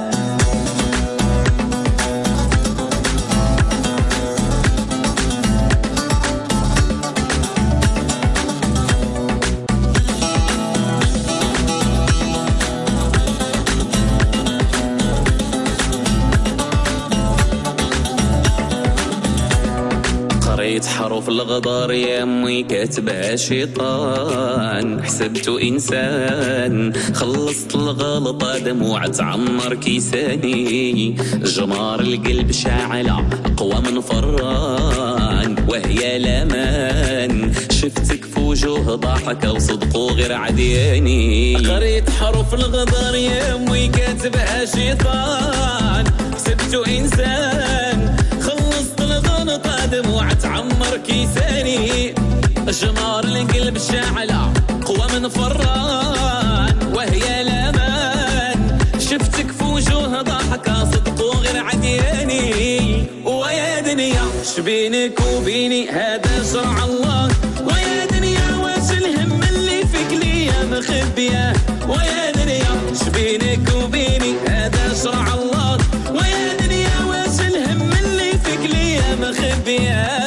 قريت حروف الغدار يا امي كاتبها شيطان، حسبته انسان خلصت الغلطه دموع تعمر كيساني. جمار القلب شاعله اقوى من فران، وهي الامان شفتك في وجوه ضحكه وصدقوا غير عدياني. قريت حروف الغدار يا امي كاتبها شيطان، حسبته انسان خلصت الغلطه دموع تعمر كيساني. جمار القلب الشاعلة قوى من فران وهي الأمان شفتك في وجوه ضحكة صدق وغير عدياني ويا دنيا شبينك وبيني هذا شرع الله ويا دنيا واش الهم اللي فيك ليا مخبيه ويا دنيا شبينك وبيني هذا شرع الله ويا دنيا واش الهم اللي فيك ليا مخبيه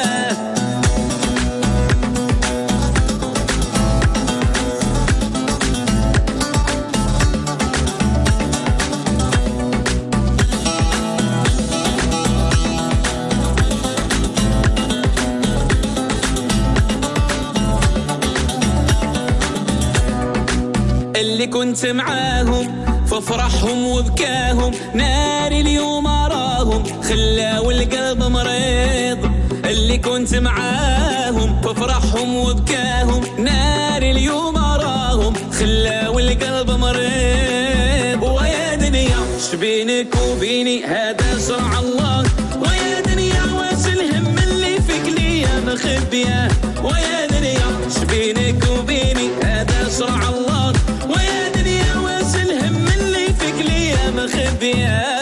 اللي كنت معاهم ففرحهم وبكاهم ناري اليوم اراهم خلاو القلب مريض اللي كنت معاهم ففرحهم وبكاهم ناري اليوم اراهم خلاو القلب مريض ويا دنيا شبينك وبيني هذا شرع الله ويا دنيا واش الهم اللي فيك ليا مخبيه ويا دنيا شبينك وبيني هذا شرع الله ويا دنيا واش الهم اللي فيك ليا مخبيه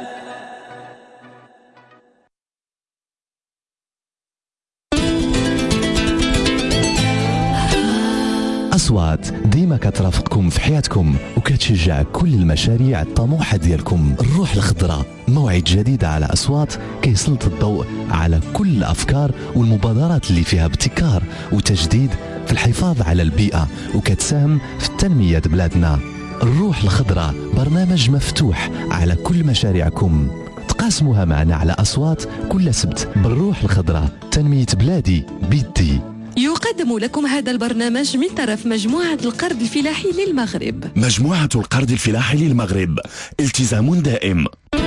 أصوات ديما كترافقكم في حياتكم وكتشجع كل المشاريع الطموحة ديالكم. الروح الخضراء موعد جديد على أصوات كيسلط الضوء على كل الأفكار والمبادرات اللي فيها ابتكار وتجديد في الحفاظ على البيئة وكتساهم في تنمية بلادنا. الروح الخضراء برنامج مفتوح على كل مشاريعكم تقاسموها معنا على أصوات كل سبت. بالروح الخضراء تنمية بلادي بيدي. يقدم لكم هذا البرنامج من طرف مجموعة القرض الفلاحي للمغرب. مجموعة القرض الفلاحي للمغرب، التزام دائم.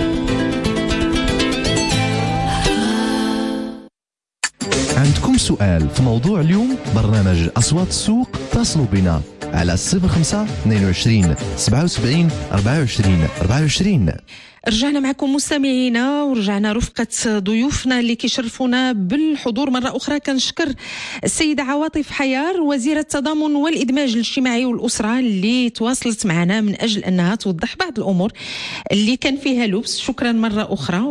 عندكم سؤال في موضوع اليوم؟ برنامج أصوات السوق اتصلوا بنا على صفر خمسة اثنين وعشرين سبعة وسبعين أربعة وعشرين أربعة وعشرين. رجعنا معكم مستمعينا ورجعنا رفقة ضيوفنا اللي كيشرفونا بالحضور مرة أخرى. كنشكر السيدة عواطف حيار وزيرة التضامن والإدماج الاجتماعي والأسرة اللي تواصلت معنا من أجل أنها توضح بعض الأمور اللي كان فيها لبس. شكرا مرة أخرى.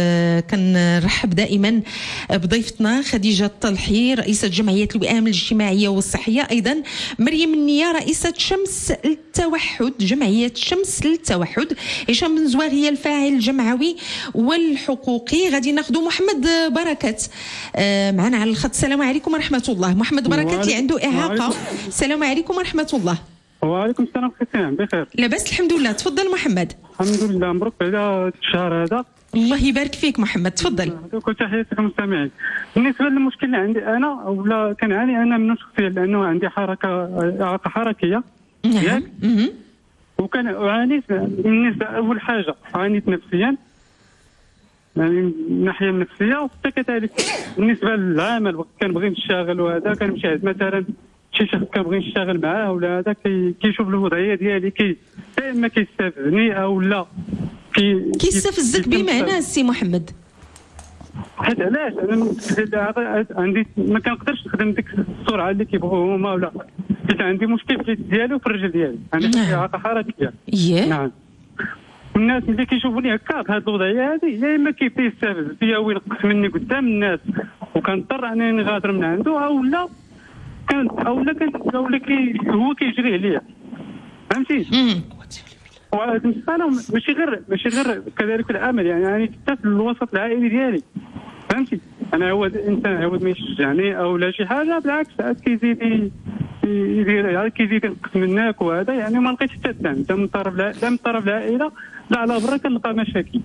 وكنرحب دائما بضيفتنا خديجة الطلحي رئيسة جمعية الوئام الاجتماعية والصحية، أيضا مريم النية رئيسة شمس التوحد جمعية شمس للتوحد، هشام بن زواغية الفاعل الجمعوي والحقوقي. غادي ناخذ محمد بركات معنا على الخط. السلام عليكم ورحمة الله. محمد بركات اللي عنده إعاقة. السلام عليكم ورحمة الله. وعليكم السلام ختام بخير. لاباس الحمد لله. تفضل محمد. الحمد لله مبروك على الشهر هذا. الله يبارك فيك محمد. تفضل. وتحياتي للمستمعين. بالنسبه للمشكل اللي عندي انا ولا كنعاني انا منه شخصيا لانه عندي حركه اعاقه حركيه. نعم. وكان عانيت بالنسبه اول حاجه عانيت نفسيا يعني من الناحيه النفسيه، وحتى كذلك بالنسبه للعمل كنبغي نشتغل وهذا كنمشي مثلا شي شخص كنبغي نشتغل معاه ولا هذا كيشوف الوضعيه ديالي كي اما كيستافزني او لا كي كيستفزك بمعنى السي محمد. حيت علاش انا عندي ما كنقدرش نخدم ديك السرعه اللي كيبغوا هما ولا حيت عندي مشكل في اليد ديالي وفي الرجل ديالي، عندي اعاقه حركيه. نعم. الناس اللي كيشوفوني هكا بهذه الوضعيه هذه يا اما كيبدا يستافز فيا وينقص مني قدام الناس وكنضطر انني نغادر من عنده، او لا كان او لا كان او لا كي هو كيجري عليا، فهمتي؟ وهذه المساله ماشي غير ماشي غير كذلك العمل، يعني يعني حتى في الوسط العائلي ديالي، فهمتي؟ انا عود انسان عود ما يشجعني او لا شي حاجه، بالعكس عاد كيزيد يدير كيزيد ينقص منك وهذا، يعني ما لقيتش حتى الدعم لا من طرف لا من طرف العائله لا على برا كنلقى مشاكل.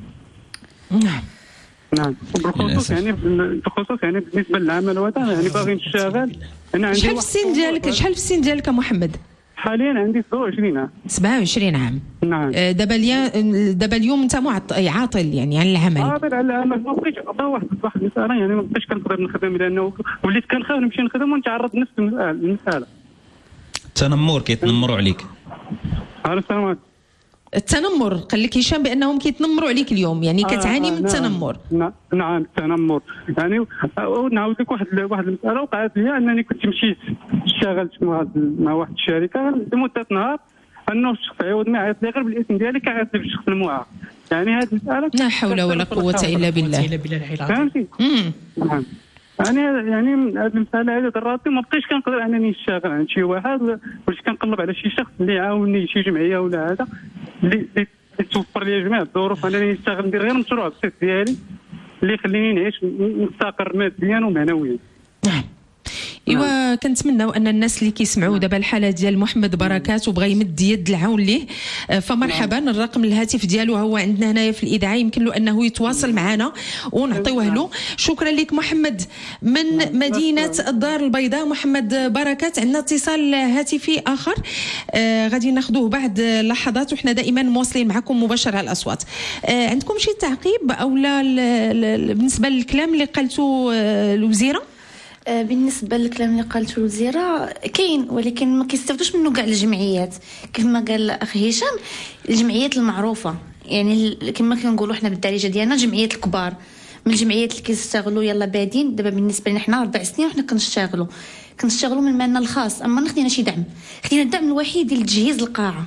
نعم نعم. بالخصوص يعني بالخصوص يعني بالنسبه للعمل وهذا يعني باغي نشتغل. انا عندي شحال في السن ديالك شحال في السن ديالك محمد؟ حاليا عندي سبعة وعشرين عام. سبعة وعشرين عام. نعم. دابا اليوم دابا اليوم انت عاطل يعني عن العمل. عاطل على العمل، ما بقيتش واحد واحد المساله يعني ما بقيتش كنقدر نخدم لانه وليت كنخاف نمشي نخدم ونتعرض لنفس المساله. تنمر كيتنمروا عليك. السلام عليكم. التنمر قال لك هشام بانهم كيتنمروا عليك اليوم، يعني كتعاني آه من التنمر. نعم نعم التنمر، يعني نعاود لك واحد واحد المساله وقعت لي، انني كنت مشيت اشتغلت مع مع واحد الشركه لمده نهار، انه الشخص عاود ما عيط لي غير بالاسم ديالي كيعيط لي بالشخص المعاق. يعني هذه المساله لا حول ولا قوه الا بالله. فهمتي؟ نعم. يعني يعني هذه المساله هذه ضراتي، ما بقيتش كنقدر انني نشتغل عند شي واحد، وليت كنقلب على شي شخص اللي يعاونني، شي جمعيه ولا هذا اللي توفر لي جميع الظروف انني نشتغل ندير غير مشروع بسيط ديالي اللي يخليني نعيش مستقر ماديا ومعنويا. نعم. ايوا كنتمناو ان الناس اللي كيسمعوا دابا الحاله ديال محمد بركات وبغى يمد يد العون ليه فمرحبا. الرقم الهاتف ديالو هو عندنا هنايا في الاذاعه، يمكن له انه يتواصل معنا ونعطيوه له. شكرا لك محمد من مدينه الدار البيضاء. محمد بركات. عندنا اتصال هاتفي اخر آه غادي ناخذوه بعد لحظات، وحنا دائما مواصلين معكم مباشره على الاصوات. آه عندكم شي تعقيب او لا بالنسبه للكلام اللي قالته آه الوزيره؟ بالنسبه للكلام اللي قالته الوزيره كاين، ولكن ما كيستافدوش منه كاع الجمعيات. كيف ما قال الاخ هشام، الجمعيات المعروفه، يعني كما كنقولوا حنا بالدارجه ديالنا الجمعيات الكبار، من الجمعيات اللي كيشتغلوا يلا بادين. دابا بالنسبه لنا حنا اربع سنين وحنا كنشتغلوا كنشتغلوا من مالنا الخاص، اما خدينا شي دعم، خدينا الدعم الوحيد ديال تجهيز القاعه.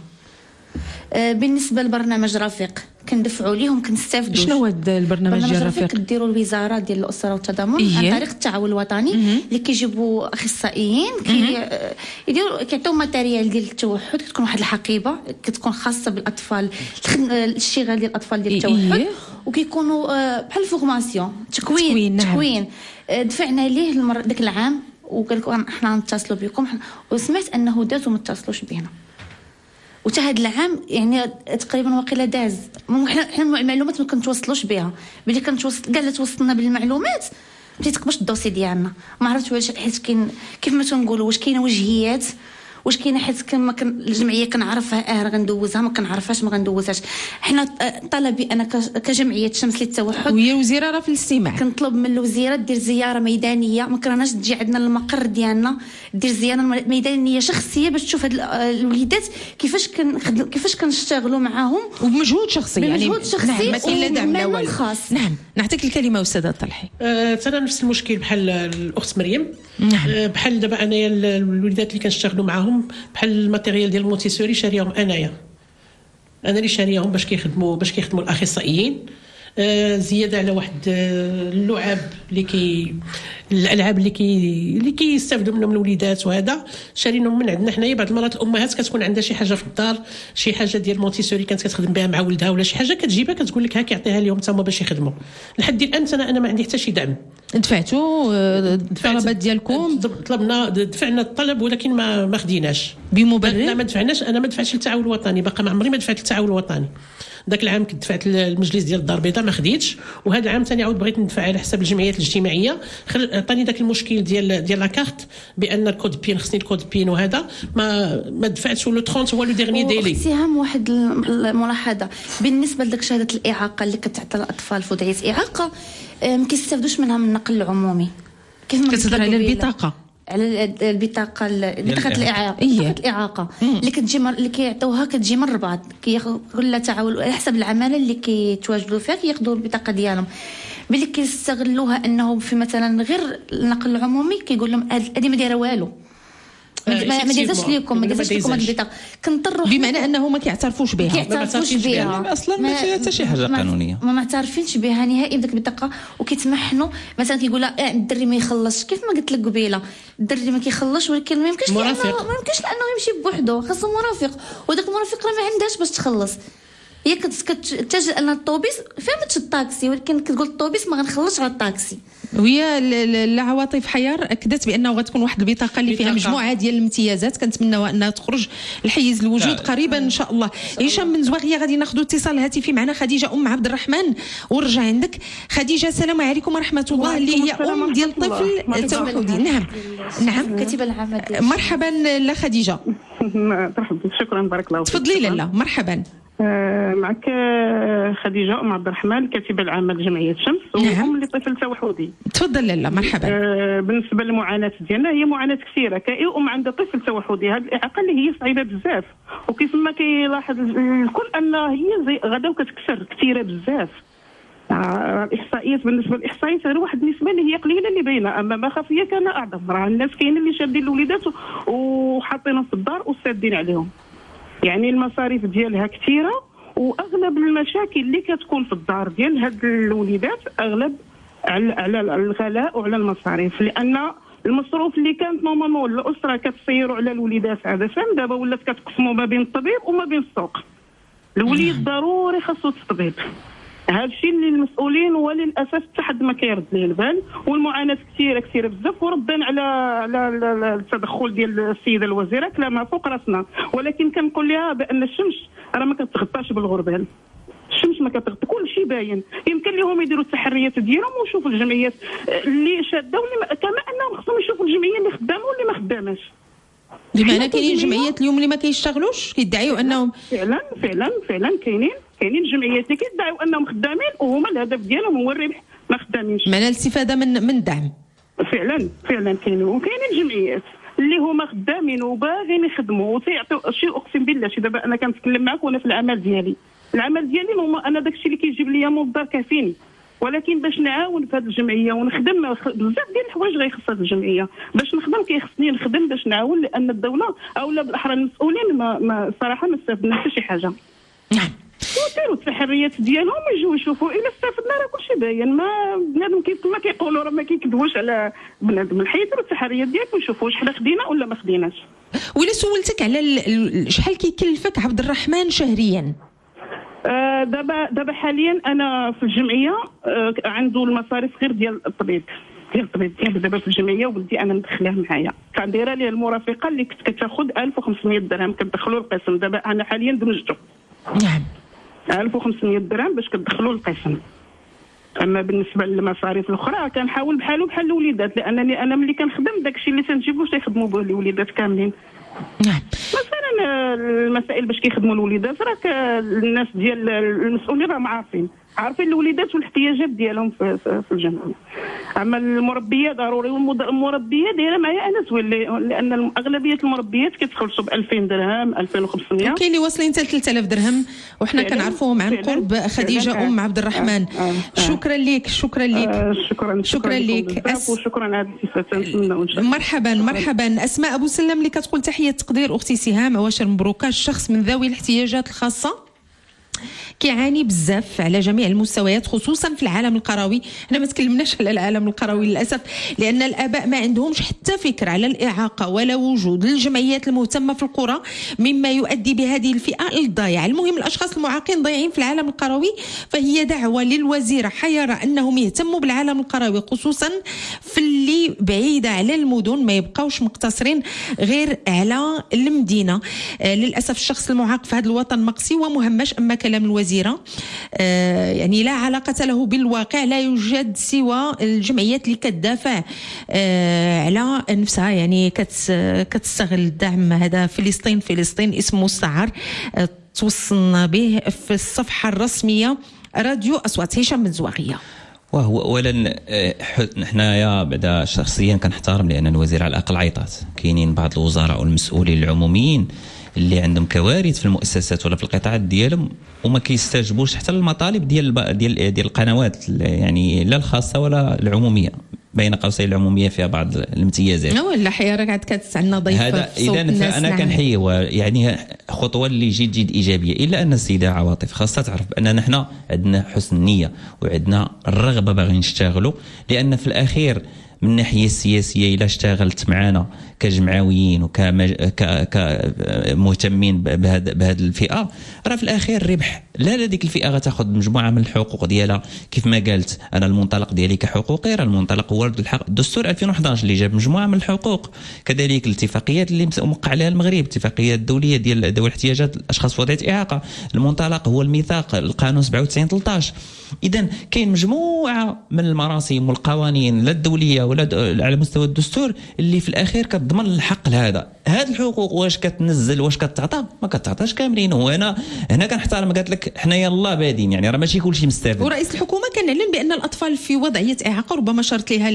بالنسبه للبرنامج رفيق كندفعوا ليهم كنستافدوا. شنو هو البرنامج ديال رفيق؟ كديروا الوزاره ديال الاسره والتضامن إيه؟ عن طريق التعاون الوطني اللي كيجيبوا اخصائيين كي يديروا كيعطيو ماتيريال ديال التوحد، كتكون واحد الحقيبه كتكون خاصه بالاطفال، الاشتغال ديال الاطفال ديال التوحد إيه؟ وكيكونوا بحال فورماسيون تكوين تكوين, نعم. تكوين. دفعنا ليه داك العام وقال لكم حنا نتصلوا بكم، وسمعت انه دازوا ما اتصلوش بينا، وتا هاد العام يعني تقريبا واقيلا داز. حنا حنا المعلومات ما كنتوصلوش بها، ملي كنتوصل كاع اللي توصلنا بالمعلومات ما تيتقبش الدوسي ديالنا. ما عرفتش واش حيت كاين كيف ما تنقولوا واش كاينه وجهيات، واش كاينه حيت كما كان الجمعيه كنعرفها اه غندوزها، ما كنعرفهاش ما غندوزهاش. حنا طلبي انا كجمعيه شمس للتوحد وهي الوزيره راه في الاستماع، كنطلب من الوزيره دير زياره ميدانيه، ما كرهناش تجي عندنا المقر ديالنا، دير زياره ميدانيه شخصيه باش تشوف هاد الوليدات كيفاش كنخدموا كيفاش كنشتغلوا معاهم وبمجهود شخصي، يعني بمجهود شخصي نعم ما كاين لا دعم لا والو. نعم نعطيك الكلمه استاذه طلحي. أه ترى نفس المشكل بحال الاخت مريم. نعم. أه بحال دابا انايا الوليدات اللي كنشتغلوا معاهم بحال الماتيريال ديال المونتيسوري شاريهم انايا، انا اللي شاريهم باش كيخدموا باش كيخدموا الاخصائيين. آه زياده على واحد آه اللعاب اللي كي الالعاب اللي كي اللي كيستافدوا منهم الوليدات، وهذا شارينهم من عندنا حنايا. بعض المرات الامهات كتكون عندها شي حاجه في الدار، شي حاجه ديال مونتيسوري كانت كتخدم بها مع ولدها ولا شي حاجه كتجيبها كتقول لك ها كيعطيها لهم تما باش يخدموا. لحد الان انا انا ما عندي حتى شي دعم. دفعتوا الطلبات ديالكم؟ طلبنا دفعنا الطلب ولكن ما ما خديناش بمبرر. لا ما دفعناش، انا ما دفعتش للتعاون الوطني، باقا ما عمري ما دفعت للتعاون الوطني. ذاك العام كنت دفعت للمجلس ديال الدار البيضاء ما خديتش، وهذا العام ثاني عاود بغيت ندفع على حساب الجمعيات الاجتماعيه. عطاني ذاك المشكل ديال ديال لاكارت بان الكود بين خصني الكود بين، وهذا ما ما دفعتش. ولو ثلاثين هو لو ديرني ديلي. اختيهم واحد الملاحظه بالنسبه لذاك شهاده الاعاقه اللي كتعطى الاطفال في وضعيه اعاقه، ما كيستافدوش منها من النقل العمومي. كيف ما كتهضر على البطاقه على البطاقه بطاقه الاعاقه بطاقه الاعاقه اللي كتجي مر... اللي كيعطوها كتجي من الرباط، كياخذ كل تعاون على حسب العماله اللي كيتواجدوا فيها كياخذوا البطاقه ديالهم. ملي كيستغلوها انه في مثلا غير النقل العمومي كيقول لهم هذه ما دايره والو، ما دازاش ليكم ما دازاش ليكم هاد البطاقه، كنضطروا بمعنى انه ما كيعترفوش بها كيعترفوش بها اصلا ما فيها حتى شي حاجه قانونيه، ما معترفين بها نهائيا بديك البطاقه. وكيتمحنوا مثلا كيقول لا الدري ما يخلصش، كيف ما قلت لك قبيله الدري ما كيخلصش، ولكن ما يمكنش لانه ما يمكنش لانه يمشي بوحده، خاصو مرافق، وداك المرافق راه ما عندهاش باش تخلص. هي كتتجه ان الطوبيس فهمتش الطاكسي، ولكن كتقول الطوبيس ما غنخلصش على الطاكسي. وهي العواطف حيار اكدت بانه غتكون واحد البطاقه اللي فيها مجموعه ديال الامتيازات، كنتمناو انها تخرج لحيز الوجود قريبا ان شاء الله. هشام من زواغيه غادي ناخذوا اتصال هاتفي معنا خديجه ام عبد الرحمن ونرجع عندك. خديجه السلام عليكم ورحمه الله، اللي هي ام ديال طفل توحدي. نعم نعم كاتبه العمل. مرحبا لا خديجه. شكرا بارك الله فيك. تفضلي لاله مرحبا. آه معك خديجه ام عبد الرحمن كاتبه العامه لجمعيه شمس وام لطفل توحدي. تفضل لاله مرحبا. آه بالنسبه للمعاناه ديالنا هي معاناه كثيره، كاي ام عندها طفل توحدي هذه الاعاقه اللي هي صعيبه بزاف، وكيف ما كيلاحظ الكل ان هي زي غدا وكتكثر كثيره بزاف. آه الاحصائيات بالنسبه للاحصائيات غير واحد النسبه اللي هي قليله اللي باينه، اما ما خفيه كان اعظم. راه الناس كاينين اللي شادين الوليدات وحاطينهم في الدار وسادين عليهم، يعني المصاريف ديالها كثيره، واغلب المشاكل اللي كتكون في الدار ديال هاد الوليدات اغلب على الغلاء وعلى المصاريف، لان المصروف اللي كانت نورمالمون الاسره كتصيروا على الوليدات عاده دابا ولات كتقسموا ما بين الطبيب وما بين السوق. الوليد ضروري خاصو الطبيب، هذا الشيء اللي المسؤولين وللاسف حتى حد ما كيرد ليه البال، والمعاناه كثيره كثيره بزاف، وردا على على التدخل ديال السيده الوزيره كلامها فوق راسنا، ولكن كنقول لها بان الشمس راه ما كتغطاش بالغربال، الشمس ما كتغطي كل شيء باين. يمكن لهم يديروا التحريات ديالهم ويشوفوا الجمعيات اللي شاده واللي كما انهم خصهم يشوفوا الجمعيه اللي خدامه واللي ما خداماش. بمعنى كاينين جمعيات اليوم اللي ما كيشتغلوش كيدعيوا انهم فعلا فعلا فعلا كاينين كاينين جمعيات اللي كيدعيوا انهم خدامين وهما الهدف ديالهم هو الربح، ما خدامينش. معنى الاستفاده من من الدعم. فعلا فعلا كاينين، وكاينين جمعيات اللي هما خدامين وباغيين يخدموا وتيعطيو شي. اقسم بالله شي دابا انا كنتكلم معك وانا في العمل ديالي، العمل ديالي هما انا داكشي اللي كيجيب ليا موظف كافيني، ولكن باش نعاون في هذه الجمعيه ونخدم بزاف ديال الحوايج غيخص هذه الجمعيه، باش نخدم كيخصني نخدم باش نعاون، لان الدوله اولا بالاحرى المسؤولين ما, ما صراحه ما استفدنا حتى شي حاجه. نعم. وداروا التحريات ديالهم يجوا يشوفوا الا استفدنا راه كلشي باين، ما بنادم كيف ما كيقولوا راه ما كيكذبوش على بنادم، الحياه داروا التحريات ديالهم يشوفوا واش حنا خدينا ولا ما خديناش. ولا سولتك على شحال كيكلفك عبد الرحمن شهريا؟ آه دابا دابا حاليا انا في الجمعيه آه عنده المصاريف غير ديال الطبيب ديال الطبيب ديال دابا في الجمعيه، وبلدي انا مدخلاه معايا، كان دايره ليه المرافقه اللي كنت كتاخذ ألف وخمسمية درهم كتدخلوا القسم، دابا انا حاليا دمجته. نعم. ألف وخمسمية درهم باش كتدخلوا القسم. اما بالنسبه للمصاريف الاخرى كنحاول بحالو بحال الوليدات، لانني انا ملي كنخدم داكشي اللي تنجيبو تيخدموا به الوليدات كاملين. نعم. مثلا المسائل باش كيخدموا الوليدات راك الناس ديال المسؤولين راهم عارفين عارفين الوليدات والاحتياجات ديالهم في, في الجمعيه. اما المربيه ضروري، والمربيه دايره معايا انا زوين، لان اغلبيه المربيات كيتخلصوا ب ألفين درهم ألفين وخمسمية، كاين اللي واصلين حتى ثلاثة آلاف درهم، وحنا كنعرفوهم عن قرب. خديجه ام عبد الرحمن، آه. آه. شكرا لك شكرا لك آه. شكرا شكرا لك أس... وشكرا على الاستفاده. مرحبا مرحبا. اسماء ابو سلم اللي كتقول تحيه تقدير اختي سهام، عواشر مبروكه. الشخص من ذوي الاحتياجات الخاصه كيعاني بزاف على جميع المستويات، خصوصا في العالم القروي. احنا ما تكلمناش على العالم القروي للاسف، لان الاباء ما عندهمش حتى فكره على الاعاقه ولا وجود الجمعيات المهتمه في القرى، مما يؤدي بهذه الفئه للضياع. المهم الاشخاص المعاقين ضايعين في العالم القروي، فهي دعوه للوزيره حيرة انهم يهتموا بالعالم القروي، خصوصا في اللي بعيده على المدن، ما يبقاوش مقتصرين غير على المدينه. آه للاسف الشخص المعاق في هذا الوطن مقسي ومهمش. اما كلام الوزيره آه يعني لا علاقه له بالواقع، لا يوجد سوى الجمعيات اللي كتدافع آه على نفسها، يعني كتستغل الدعم هذا. فلسطين فلسطين اسم مستعار آه توصلنا به في الصفحه الرسميه راديو اصوات. هشام بن زواغيه. وهو اولا حنايا بعدا شخصيا كنحترم، لان الوزير على الاقل عيطات. كاينين بعض الوزراء والمسؤولين العموميين اللي عندهم كوارث في المؤسسات ولا في القطاعات ديالهم وما كيستجبوش حتى للمطالب ديال ديال ديال القنوات، يعني لا الخاصه ولا العموميه، بين قوسين العموميه فيها بعض الامتيازات. ولا حيره قاعد كتسعنا ضيفه هذا اذا فانا كنحيي، يعني خطوه اللي جد جد ايجابيه، الا ان السيده عواطف خاصها تعرف باننا حنا عندنا حسن نيه وعندنا الرغبه باغيين نشتغلوا، لان في الاخير من الناحيه السياسيه الا اشتغلت معنا كجمعويين وكمهتمين بهذه بهذه الفئه، راه في الاخير ربح لا لا ديك الفئه غتاخذ مجموعه من الحقوق ديالها. كيف ما قالت انا المنطلق ديالي كحقوقي، راه المنطلق هو الحق الدستور ألفين وأحد عشر اللي جاب مجموعه من الحقوق، كذلك الاتفاقيات اللي موقع عليها المغرب، الاتفاقيات الدوليه ديال ذوي الاحتياجات الاشخاص في وضعيه اعاقه، المنطلق هو الميثاق القانون سبعة وتسعين ثلاثة عشر. اذا كاين مجموعه من المراسم والقوانين لا الدوليه ولا على مستوى الدستور اللي في الاخير كتضمن الحق لهذا. هاد الحقوق واش كتنزل واش كتعطى؟ ما كتعطاش كاملين. وانا هنا كنحترم قالت لك حنا يلاه بادين، يعني راه ماشي كلشي مستافد. ورئيس الحكومه كان اعلن بان الاطفال في وضعيه اعاقه، ربما شرط لها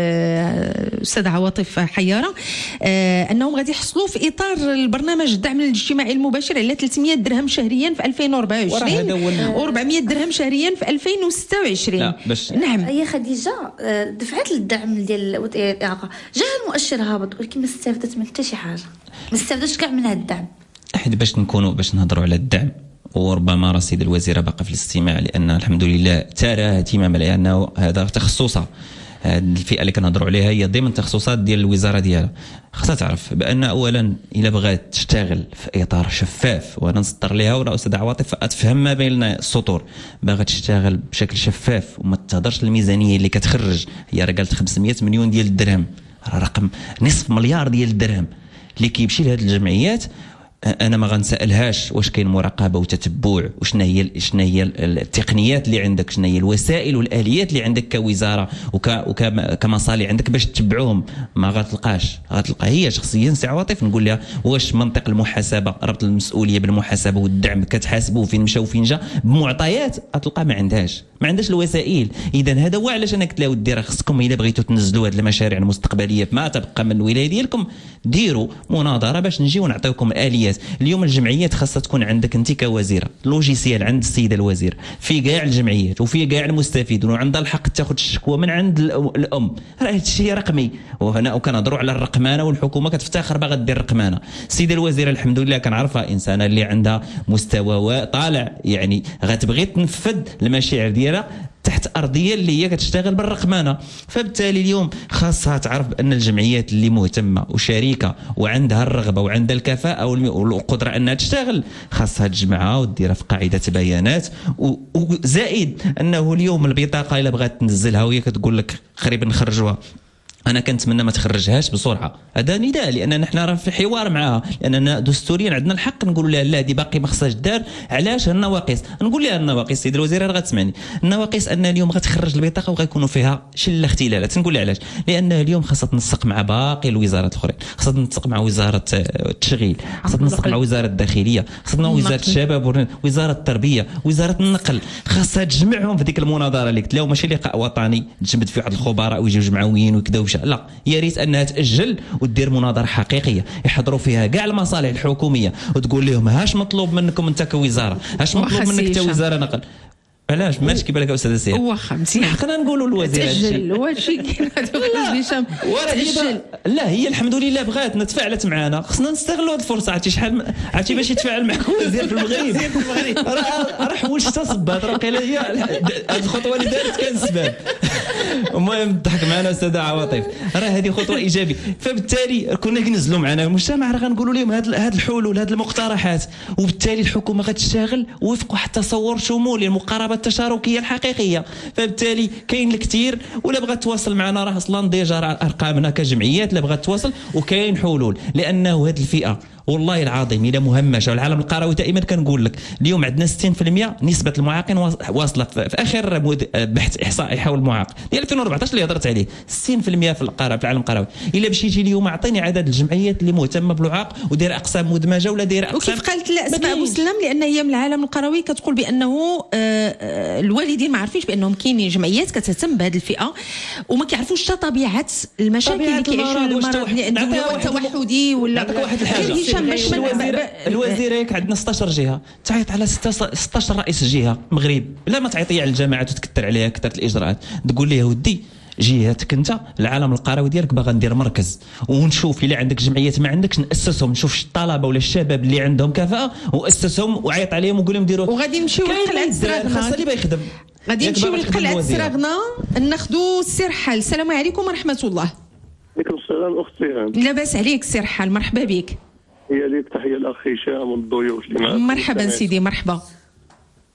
الاستاذ عواطف حياره انهم غادي يحصلوا في اطار البرنامج الدعم الاجتماعي المباشر على ثلاثمية درهم شهريا في ألفين وأربعة وعشرين وأربعمية درهم شهريا في ألفين وستة وعشرين. لا باش نعم هي خديجه دفعت للدعم ديال الاعاقه، جا المؤشر هابط ولكن ما استفدت من حتى شي حاجه، ما استفدتش كاع من هذا الدعم. احد باش نكونوا باش نهضروا على الدعم، وربما رصيد الوزيره باقي في الاستماع لان الحمد لله ترى اهتماما لانه هذا تخصصها. هذه الفئه اللي كنهضروا عليها هي ضمن تخصصات ديال الوزاره ديالها. خاصها تعرف بان اولا الا بغات تشتغل في اطار شفاف، وانا نسطر ليها ولا استاذ عواطف اتفهم ما بين السطور، باغا تشتغل بشكل شفاف وما تهضرش الميزانيه اللي كتخرج، هي راه قالت خمسمية مليون ديال الدرهم، راه رقم نصف مليار ديال الدرهم اللي كيمشي لهذه الجمعيات. انا ما غنسالهاش واش كاين مراقبه وتتبع، وشنا هي شنا هي التقنيات اللي عندك، شنا هي الوسائل والاليات اللي عندك كوزاره وكمصالح عندك باش تتبعوهم. ما غتلقاش، غتلقى هي شخصيا سي عواطف نقول لها واش منطق المحاسبه، ربط المسؤوليه بالمحاسبه والدعم كتحاسبوه فين مشى وفين جا بمعطيات، غتلقى ما عندهاش ما عندهاش الوسائل. اذا هذا هو علاش انا قلت لها ودي راه خصكم الا بغيتوا تنزلوا هذه المشاريع المستقبليه ما تبقى من الولايه ديالكم، ديروا مناظره باش نجيو نعطيوكم اليات. اليوم الجمعيات خاصها تكون عندك انت كوزيره لوجيسيال عند السيده الوزير في كاع الجمعيات وفي كاع المستفيدين، وعندها الحق تاخذ الشكوى من عند الام. راه هذا الشيء رقمي، وهنا وكنهضروا على الرقمنه والحكومه كتفتخر باغا دير الرقمنه. السيده الوزيره الحمد لله كنعرفها انسانه اللي عندها مستوى طالع، يعني غتبغي تنفذ المشاريع ديالها تحت ارضيه اللي هي كتشتغل بالرقمنه. فبالتالي اليوم خاصها تعرف بان الجمعيات اللي مهتمه وشريكه وعندها الرغبه وعندها الكفاءه والقدره انها تشتغل خاصها تجمعها وديرها في قاعده بيانات. وزائد انه اليوم البطاقه الا بغات تنزلها وهي كتقول لك قريب نخرجوها، انا كنتمنى ما تخرجهاش بسرعه. هذا نداء لان نحن راه في حوار معها، لاننا دستوريا عندنا الحق نقولوا لها لا هذه باقي ما خصهاش دار. علاش؟ النواقص نقول لها النواقص السيده الوزيره راه غتسمعني، النواقص ان اليوم غتخرج البطاقه وغيكونوا فيها شله اختلالات. نقول لها علاش؟ لان اليوم خاصها تنسق مع باقي الوزارات الاخرين، خاصها تنسق مع وزاره التشغيل، خاصها تنسق مع وزاره الداخليه، خاصها مع وزاره الشباب، وزاره التربيه، وزاره النقل، خاصها تجمعهم في ديك المناظره اللي قلت لها. ماشي لقاء وطني تجمد فيه واحد الخبراء ويجيو جمعويين وكذا، لا يا ريت انها تاجل ودير مناظره حقيقيه يحضروا فيها كاع المصالح الحكوميه وتقول لهم هاش مطلوب منكم انت كوزاره، هاش مطلوب منك كوزاره نقل. علاش ماشي كيبان لك استاذ سير واخا مزيان حقنا نقولوا للوزير تاجل وهادشي كاين هشام تاجل. لا هي الحمد لله بغات تفاعلت معنا، خصنا نستغلوا هذه الفرصه. عرفتي شحال عرفتي باش يتفاعل معك وزير في المغرب راه راه حوايج تصبات، راه قيله هي هذه الخطوه اللي دارت كان السبب. المهم ضحك معنا استاذ عواطف، راه هذه خطوه ايجابيه. فبالتالي كنا كنزلوا معنا المجتمع، راه غنقولوا لهم هاد هاد الحلول هاد المقترحات، وبالتالي الحكومه غتشتغل وفق واحد التصور شمولي المقاربه التشاركيه الحقيقيه. فبالتالي كاين الكثير، ولا بغات تواصل معنا راه اصلا ديجا ارقامنا كجمعيات لا بغات تواصل، وكاين حلول. لانه هذه الفئه والله العظيم الى مهمشه، والعالم القروي دائما كنقول لك اليوم عندنا ستين بالمئة نسبه المعاقين واصله في اخر بحث احصائي حول المعاق ديال ألفين وأربعطاش اللي هضرت عليه، ستين بالمئة في القاره في العالم القروي. الا مشيتي اليوم اعطيني عدد الجمعيات اللي مهتمه بالعاق ودايره اقسام مدمجه ولا دايره اقسام. وكيف قالت اسماء ابو سلام، لان هي من العالم القروي كتقول بانه الوالدين ما عارفينش بانهم كاينين جمعيات كتهتم بهذه الفئه وما كيعرفوش حتى طبيعه المشاكل اللي كيعيشوا المرض اللي عندهم التوحدي ولا واحد الحاجه. الوزيره الوزيره ياك عندنا ستطاش جهه تعيط على ستطاش رئيس جهه مغرب، لا ما تعيطي على الجماعات وتكثر عليها كثره الاجراءات. تقول لي يا ودي جهتك انت العالم القروي ديالك باغا ندير مركز ونشوف الا عندك جمعيات ما عندكش ناسسهم، نشوف الطلبه ولا الشباب اللي عندهم كفاءه واسسهم وعيط عليهم وقول لهم ديروا. وغادي نمشيو لقلعه السراغنا، خاصه اللي بيخدم غادي نمشيو لقلعه السراغنا ناخذوا السي رحال. السلام عليكم ورحمه الله. عليكم السلام اختي. لاباس عليك السي رحال، مرحبا بك. هي ليك تحيه الاخ هشام والضيوف اللي معك. مرحبا سيدي مرحبا.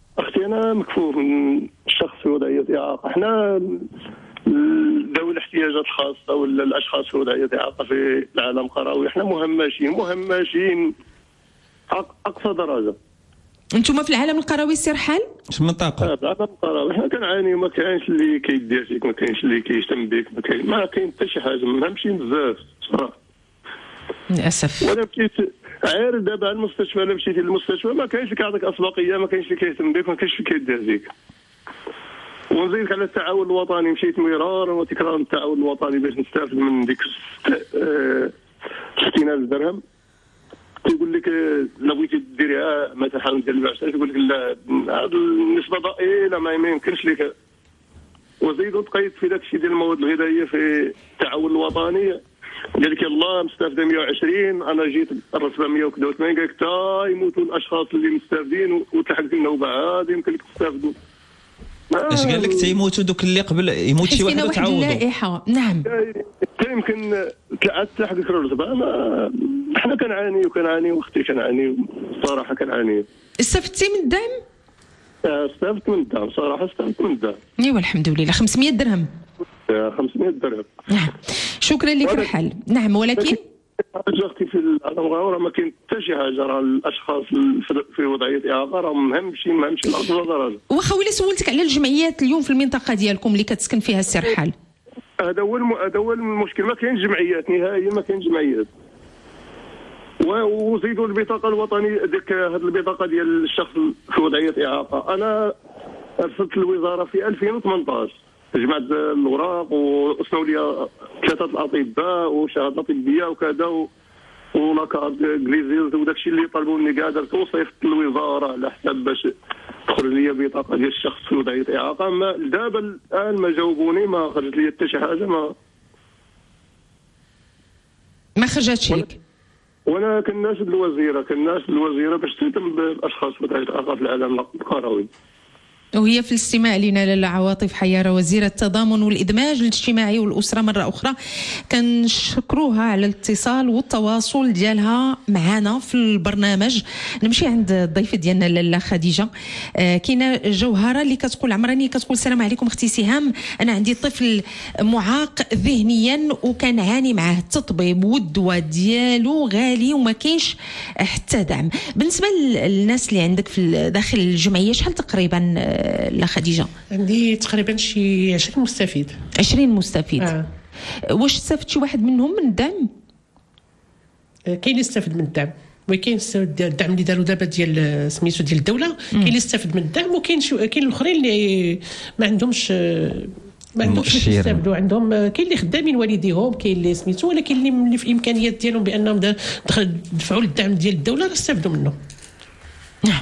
انا مكفوف من الشخص في وضعيه اعاقه. احنا ذوي الاحتياجات الخاصه ولا الاشخاص في وضعيه اعاقه في العالم القروي احنا مهمشين مهمشين اقصى درجه. انتم في العالم القروي سي رحال؟ اش من طاقه؟ في العالم القروي احنا كنعاني وما كاينش اللي كيدير فيك، ما كاينش اللي كيهتم بك، ما كاين ما كاين حتى شي حاجه، مهمشين بزاف صراحه للاسف. ولا مشيت عارف دابا المستشفى، الا مشيتي للمستشفى ما كاينش اللي كيعطيك اسبقيه، ما كاينش اللي كيهتم بك، ما كاينش اللي كيدير فيك. ونزيدك على التعاون الوطني، مشيت مرارا وتكرارا التعاون الوطني باش نستافد من ديك ستين ألف درهم. تيقول لك لا بغيتي ديريها مثلا حاول دير البعثه، تيقول لك لا هذه النسبه ضئيله ما يمكنش لك. وزيد تقيد في داك الشيء ديال المواد الغذائيه في التعاون الوطني، قال لك يلاه مستافده مية وعشرين، انا جيت الرتبه مية وثمانية وثمانين، قال لك تا يموتوا الاشخاص اللي مستافدين وتلحق النوبه هذه يمكن لك تستافدوا. اش قال لك تيموتوا دوك اللي قبل يموت شي واحد وتعوضوا؟ اللائحه نعم يمكن تلحق لك الرتبه. انا احنا كنعاني وكنعاني واختي كنعاني صراحه كنعاني. استفدتي من الدعم؟ استفدت من الدعم صراحه، استفدت من الدعم. ايوا الحمد لله. خمسمية درهم. خمسمية درهم. نعم شكرا لك رحال. نعم ولكن اختي في العالم الغاوي ما كاين حتى شي حاجه، راه الاشخاص في وضعيه اعاقه راهم مهمشين مهمشين لاقصى درجه. واخا ولا سولتك على الجمعيات اليوم في المنطقه ديالكم اللي كتسكن فيها السي رحال؟ هذا هو الم... هذا هو المشكل، ما كاين جمعيات نهائيا، ما كاين جمعيات. وزيدوا البطاقه الوطنيه ديك هذه البطاقه ديال الشخص في وضعيه اعاقه. انا ارسلت للوزاره في ألفين وثمانطاش، جمعت الاوراق وارسلوا لي ثلاثه الاطباء وشهاده طبيه وكذا و... ولاكارد كليزيز وداك الشيء اللي طلبوا مني كاع درت وصيفط للوزاره على حساب باش تخرج لي بطاقه ديال الشخص في وضعيه اعاقه. ما دابا الان ما جاوبوني، ما خرجت لي حتى شي حاجه، ما ما خرجتش لك. وانا كناشد الوزيره كناشد الوزيره باش تهتم بالاشخاص في وضعيه اعاقه في العالم القروي. وهي في الاستماع لنا لاله عواطف حياره وزيره التضامن والادماج الاجتماعي والاسره مره اخرى كنشكروها على الاتصال والتواصل ديالها معنا في البرنامج. نمشي عند الضيفه ديالنا لاله خديجه. آه كاينه جوهره اللي كتقول عمراني كتقول السلام عليكم اختي سهام، انا عندي طفل معاق ذهنيا وكنعاني معاه التطبيب والدواء ديالو غالي وما كاينش حتى دعم. بالنسبه للناس اللي عندك في داخل الجمعيه شحال تقريبا لا خديجه؟ عندي تقريبا شي عشرين مستفيد. عشرين مستفيد. آه. واش استفدت شي واحد منهم من الدعم؟ كاين اللي استفد من الدعم وكاين الدعم اللي داروا دابا ديال سميتو ديال الدوله، كاين اللي استفد من الدعم وكاين كاين الاخرين اللي ما عندهمش ما عندهمش يستافدوا، عندهم كاين اللي خدامين والديهم، كاين اللي سميتو، ولكن اللي في الامكانيات ديالهم بانهم دفعوا الدعم ديال الدوله راه استافدوا منه. نعم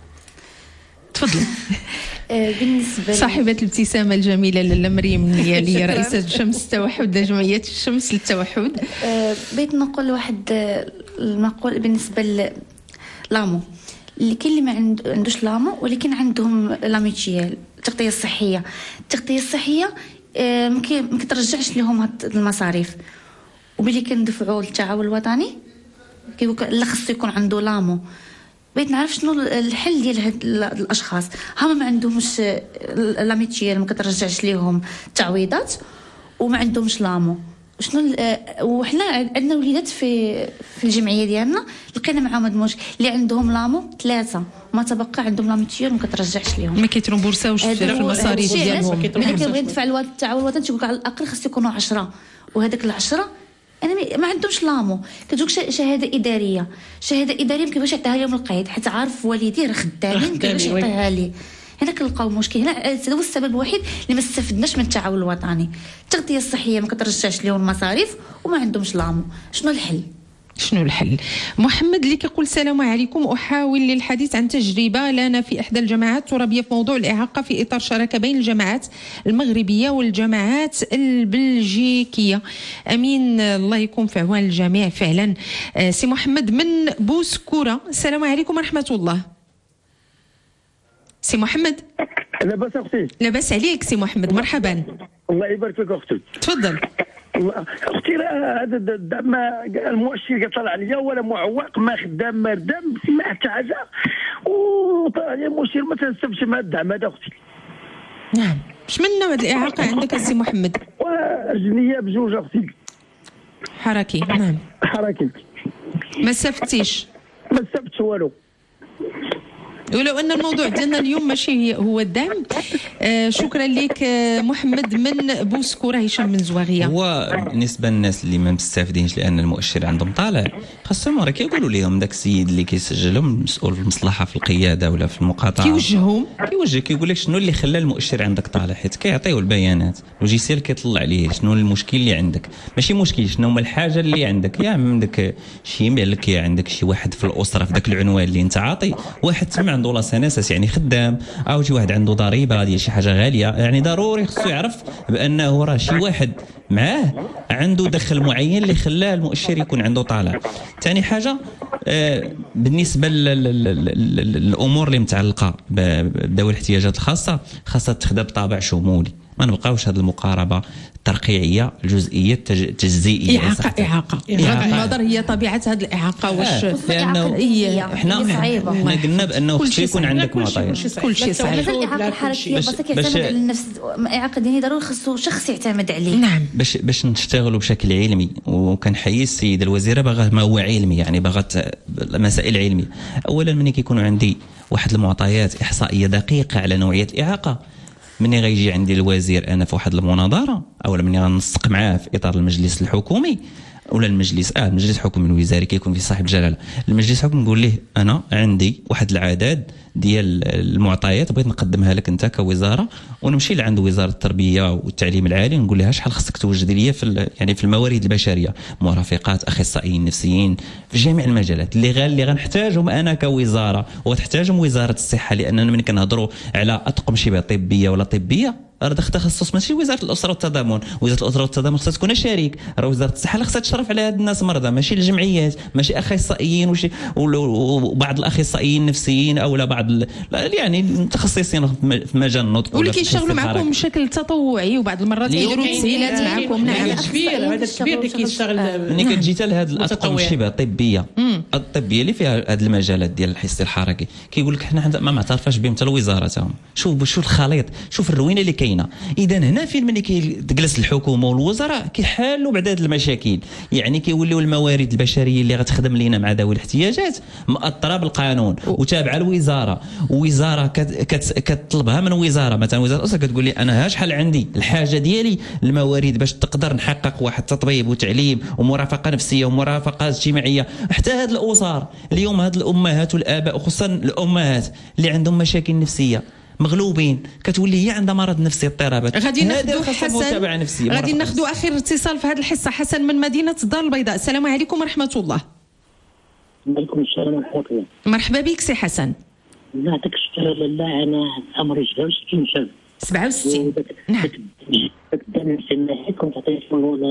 تفضلي. بالنسبه صاحبه الابتسامه الجميله لاله مريم النياليه رئيسه شمس التوحد جمعيه الشمس للتوحد. بغيت نقول واحد المقول بالنسبه لامو اللي كاين اللي ما عندوش لامو ولكن عندهم لاميتيال التغطيه الصحيه. التغطيه الصحيه ما كترجعش لهم هاد المصاريف، وبلي كندفعوا للتعاون الوطني كيقول لا خصو يكون عنده لامو. بغيت نعرف شنو الحل ديال هاد الاشخاص، هما ما عندهمش لاميتيال ما كترجعش ليهم التعويضات وما عندهمش لامو. شنو وحنا عندنا وليدات في في الجمعيه ديالنا لقينا معاهم هاد المشكل اللي عندهم لامو ثلاثه ما تبقى عندهم لاميتيال ما كترجعش ليهم، ما كيترمبورساوش في المصاريف ديالهم. ملي كيبغي يدفع التعاون الوطني تيقول على الاقل خاص يكونوا عشرة، وهذاك العشرة انا ما عندهمش لامو. كتجوك شهاده اداريه، شهاده اداريه ما كيبغيش يعطيها لهم القيد حيت عارف والديه راه خدامين كيفاش يعطيها لي. هنا كنلقاو مشكل. هنا هذا هو السبب الوحيد اللي ما استفدناش من التعاون الوطني. التغطيه الصحيه ما كترجعش لهم المصاريف وما عندهمش لامو. شنو الحل؟ شنو الحل؟ محمد اللي كيقول السلام عليكم، احاول للحديث عن تجربه لنا في احدى الجامعات الترابيه في موضوع الاعاقه في اطار شراكه بين الجامعات المغربيه والجامعات البلجيكيه. امين الله يكون في عوان الجميع فعلا. سي محمد من بوسكوره، السلام عليكم ورحمه الله. سي محمد لاباس اختي؟ لاباس عليك سي محمد، مرحبا. الله يبارك فيك اختي. تفضل. اختي هذا الدعم المؤشر طلع عليا ولا معوق ما خدام ما ردام ما حتى حاجه، انا المشير ما تنسبش مع الدعم هذا اختي. نعم. اش من نوع الاعاقه عندك السي محمد؟ رجليه بجوج اختي. حركي. نعم. حركي. ما استفدتيش؟ ما استفدتش والو. ولو ان الموضوع ديالنا اليوم ماشي هو الدعم. آه شكرا لك آه محمد من بوسكوره هشام بن زواغيه. هو بالنسبه للناس اللي ما مستافدينش لان المؤشر عندهم طالع، خاصهم راه كيقولوا لهم داك السيد اللي كيسجلهم مسؤول المصلحه في القياده ولا في المقاطعه كيوجههم كيوجه كيقول لك شنو اللي خلى المؤشر عندك طالع، حيت كيعطيو البيانات اللوجيسيال كيطلع عليه شنو المشكل اللي عندك، ماشي مشكل شنو هما الحاجه اللي عندك. يا عندك شي مالك، يا عندك شي واحد في الاسره في ذاك العنوان اللي انت عاطي، واحد تما عنده لاسيناس يعني خدام، او شي واحد عنده ضريبه ديال شي حاجه غاليه، يعني ضروري خصو يعرف بانه راه شي واحد معاه عنده دخل معين اللي خلاه المؤشر يكون عنده طالع. ثاني حاجه آه بالنسبه للامور اللي متعلقه بذوي الاحتياجات الخاصه خاصها تخدم بطابع شمولي، ما نبقاوش هذه المقاربه الترقيعيه الجزئيه التجزئيه. اعاقه اعاقه بغض النظر هي طبيعه هذه الاعاقه واش لانه احنا احنا قلنا بانه خصو يكون عندك معطيات كل شيء صعيب. الاعاقه الحركيه بس كيعتمد على النفس، اعاقه ديالي ضروري خصو شخص يعتمد عليه. نعم. باش باش نشتغلوا بشكل علمي، وكنحيي السيده الوزيره باغا ما هو علمي، يعني باغات مسائل علميه. اولا ملي كيكونوا عندي واحد المعطيات احصائيه دقيقه على نوعيه الاعاقه، مني غيجي عندي الوزير انا في واحد المناظره او مني غنسق معاه في اطار المجلس الحكومي ولا المجلس اه المجلس الحكومي الوزاري كيكون فيه صاحب الجلاله، المجلس الحكومي نقول ليه انا عندي واحد العدد ديال المعطيات بغيت نقدمها لك انت كوزاره، ونمشي لعند وزاره التربيه والتعليم العالي نقول لها شحال خصك توجد لي في يعني في الموارد البشريه، مرافقات، اخصائيين نفسيين في جميع المجالات اللي غير اللي غنحتاجهم انا كوزاره وتحتاجهم وزاره الصحه، لاننا ملي كنهضروا على اطقم شبه طبيه ولا طبيه راه داك تخصص ماشي وزاره الاسره والتضامن، وزاره الاسره والتضامن خصها تكون شريك، راه وزاره الصحه خصها تشرف على هاد الناس مرضى، ماشي الجمعيات، ماشي اخصائيين وشي وبعض الاخصائيين النفسيين او لا بعض يعني المتخصصين في مجال النطق واللي كيشتغلوا معكم بشكل تطوعي وبعض المرات كيديروا تسهيلات معكم. نعم هذا كبير، هذا كبير اللي كيشتغل. ملي كتجي حتى لهاد الاطقم الشبه طبيه الطبيه اللي فيها هاد المجالات ديال الحس الحركي كيقول لك حنا ما معترفاش بهم حتى الوزاره تاهم. شوف شوف الخليط، شوف الروينه اللي كاينه. اذا هنا فين ملي كيجلس الحكومه والوزراء كيحالوا بعد هاد المشاكل، يعني كيوليو الموارد البشريه اللي غتخدم لينا مع ذوي الاحتياجات مأطره بالقانون وتابعه الوزاره، ووزاره كتطلبها من وزاره مثلا وزاره الاسره كتقول لي انا ها شحال عندي الحاجه ديالي الموارد باش تقدر نحقق واحد التطبيب وتعليم ومرافقه نفسيه ومرافقه اجتماعيه. حتى هاد الاسر اليوم هاد الامهات والاباء وخصوصا الامهات اللي عندهم مشاكل نفسيه مغلوبين كتولي هي عندها مرض نفسي اضطرابات، غادي ناخذوا حسن غادي ناخذوا اخر اتصال في هذه الحصه. حسن من مدينه الدار البيضاء، السلام عليكم ورحمه الله. وعليكم السلام ورحمه الله. مرحبا بك سي حسن. الله يعطيك الستر. لا انا عمري سبعة وستين سنه. سبعة وستين نعم. الدم الناحيه كنت عطيت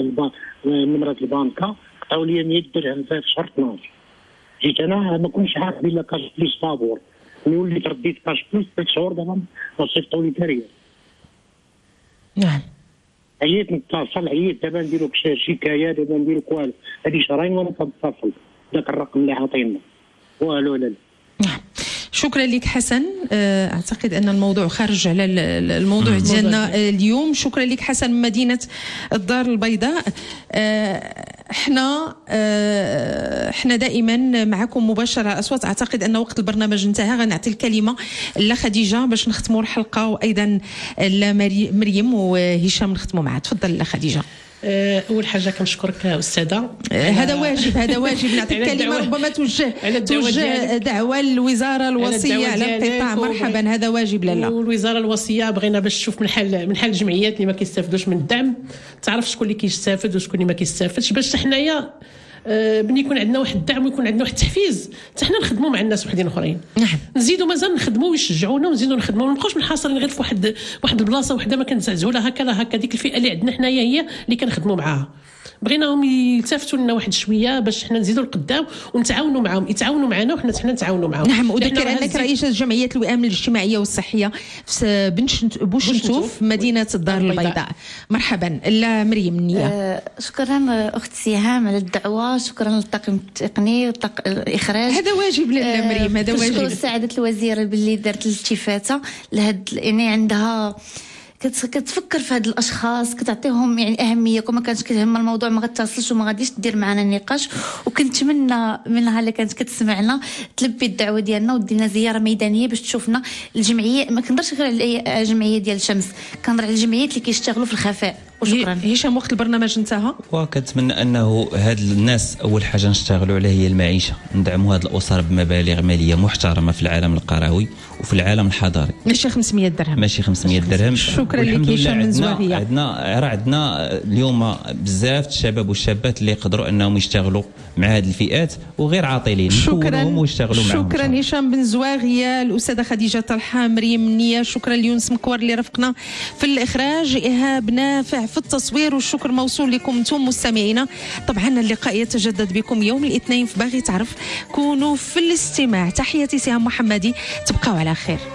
نمره البنكه عطاو لي مية درهم في شهر اثناش. جيت انا ما كنتش عارف بلا كاش بليس طابور، ملي وليت رديت كاش بليس ثلاث شهور دابا وصيفطوا لي تاريخ. نعم. عييت نتصل عييت دابا نديرو شكايه دابا نديرو والو، هذه شهرين وانا كنتصل ذاك الرقم اللي عاطينا والو لا لا. نعم. شكرا لك حسن. اعتقد ان الموضوع خارج على الموضوع ديالنا اليوم. شكرا لك حسن من مدينه الدار البيضاء. احنا احنا دائما معكم مباشره على الاصوات. اعتقد ان وقت البرنامج انتهى، غنعطي الكلمه لخديجه باش نختموا الحلقه، وايضا لمريم وهشام نختموا معها. تفضل لخديجه. اول حاجه كنشكرك استاذه. هذا واجب هذا واجب نعطي الكلمه، ربما توجه توجه دعوه للوزاره الوصيه على القطاع. مرحبا، هذا واجب. لا لا والوزاره الوصيه بغينا باش تشوف من حل من حل الجمعيات اللي ما كيستافدوش من الدعم، تعرف شكون اللي كيستافد وشكون اللي ما كيستافدش، باش حنايا بني يكون عندنا واحد الدعم ويكون عندنا واحد التحفيز حتى حنا نخدموا مع الناس وحدين اخرين. نعم. نزيدوا مازال نخدموا ويشجعونا ونزيدوا نخدموا، ما نبقاوش منحاصرين غير في واحد واحد البلاصه وحده ما كنزعزعوا لها هكا لا هكا. ديك الفئه اللي عندنا حنايا هي اللي كنخدموا معاها. بغيناهم يلتفتوا لنا واحد شويه باش حنا نزيدوا لقدام ونتعاونوا معاهم، يتعاونوا معنا وحنا حنا نتعاونوا معاهم. نعم، وذكر انك رئيسه جمعيه الوئام الاجتماعيه والصحيه في بوشنتوف مدينه الدار البيضاء. مرحبا. لا مريم النية. آه شكرا اخت سهام على الدعوه، شكرا للطاقم التقني والاخراج. هذا واجب لنا مريم، هذا واجب. شكرا سعاده الوزيره باللي دارت الالتفاته لهاد، يعني عندها كتفكر في هاد الاشخاص، كتعطيهم يعني اهميه، وما كانش كتهم الموضوع ما غتصلش وما غاديش دير معنا النقاش. وكنتمنى منها اللي كانت كتسمعنا تلبي الدعوه ديالنا ودينا زياره ميدانيه باش تشوفنا الجمعيه. ما كنهضرش غير على الجمعيه ديال الشمس، كنهضر على الجمعيات اللي كيشتغلوا في الخفاء. وشكرا. هشام، وقت البرنامج انتهى وكنتمنى انه هاد الناس اول حاجه نشتغلوا عليها هي المعيشه، ندعموا هاد الاسر بمبالغ ماليه محترمه في العالم القروي وفي العالم الحضاري. ماشي خمسمية درهم، ماشي خمسمية درهم. شكرا لك هشام من زواغيه. عندنا راه عندنا اليوم بزاف الشباب والشابات اللي يقدروا انهم يشتغلوا مع هذه الفئات وغير عاطلين، نكونوهم ويشتغلوا معهم. شكرا هشام بن زواغيه، الاستاذه خديجه طلحه، مريم النية، شكرا ليونس مكور اللي رافقنا في الاخراج، ايهاب نافع في التصوير، والشكر موصول لكم انتم مستمعينا. طبعا اللقاء يتجدد بكم يوم الاثنين في باغي تعرف. كونوا في الاستماع. تحياتي سهام محمدي، تبقوا على خير.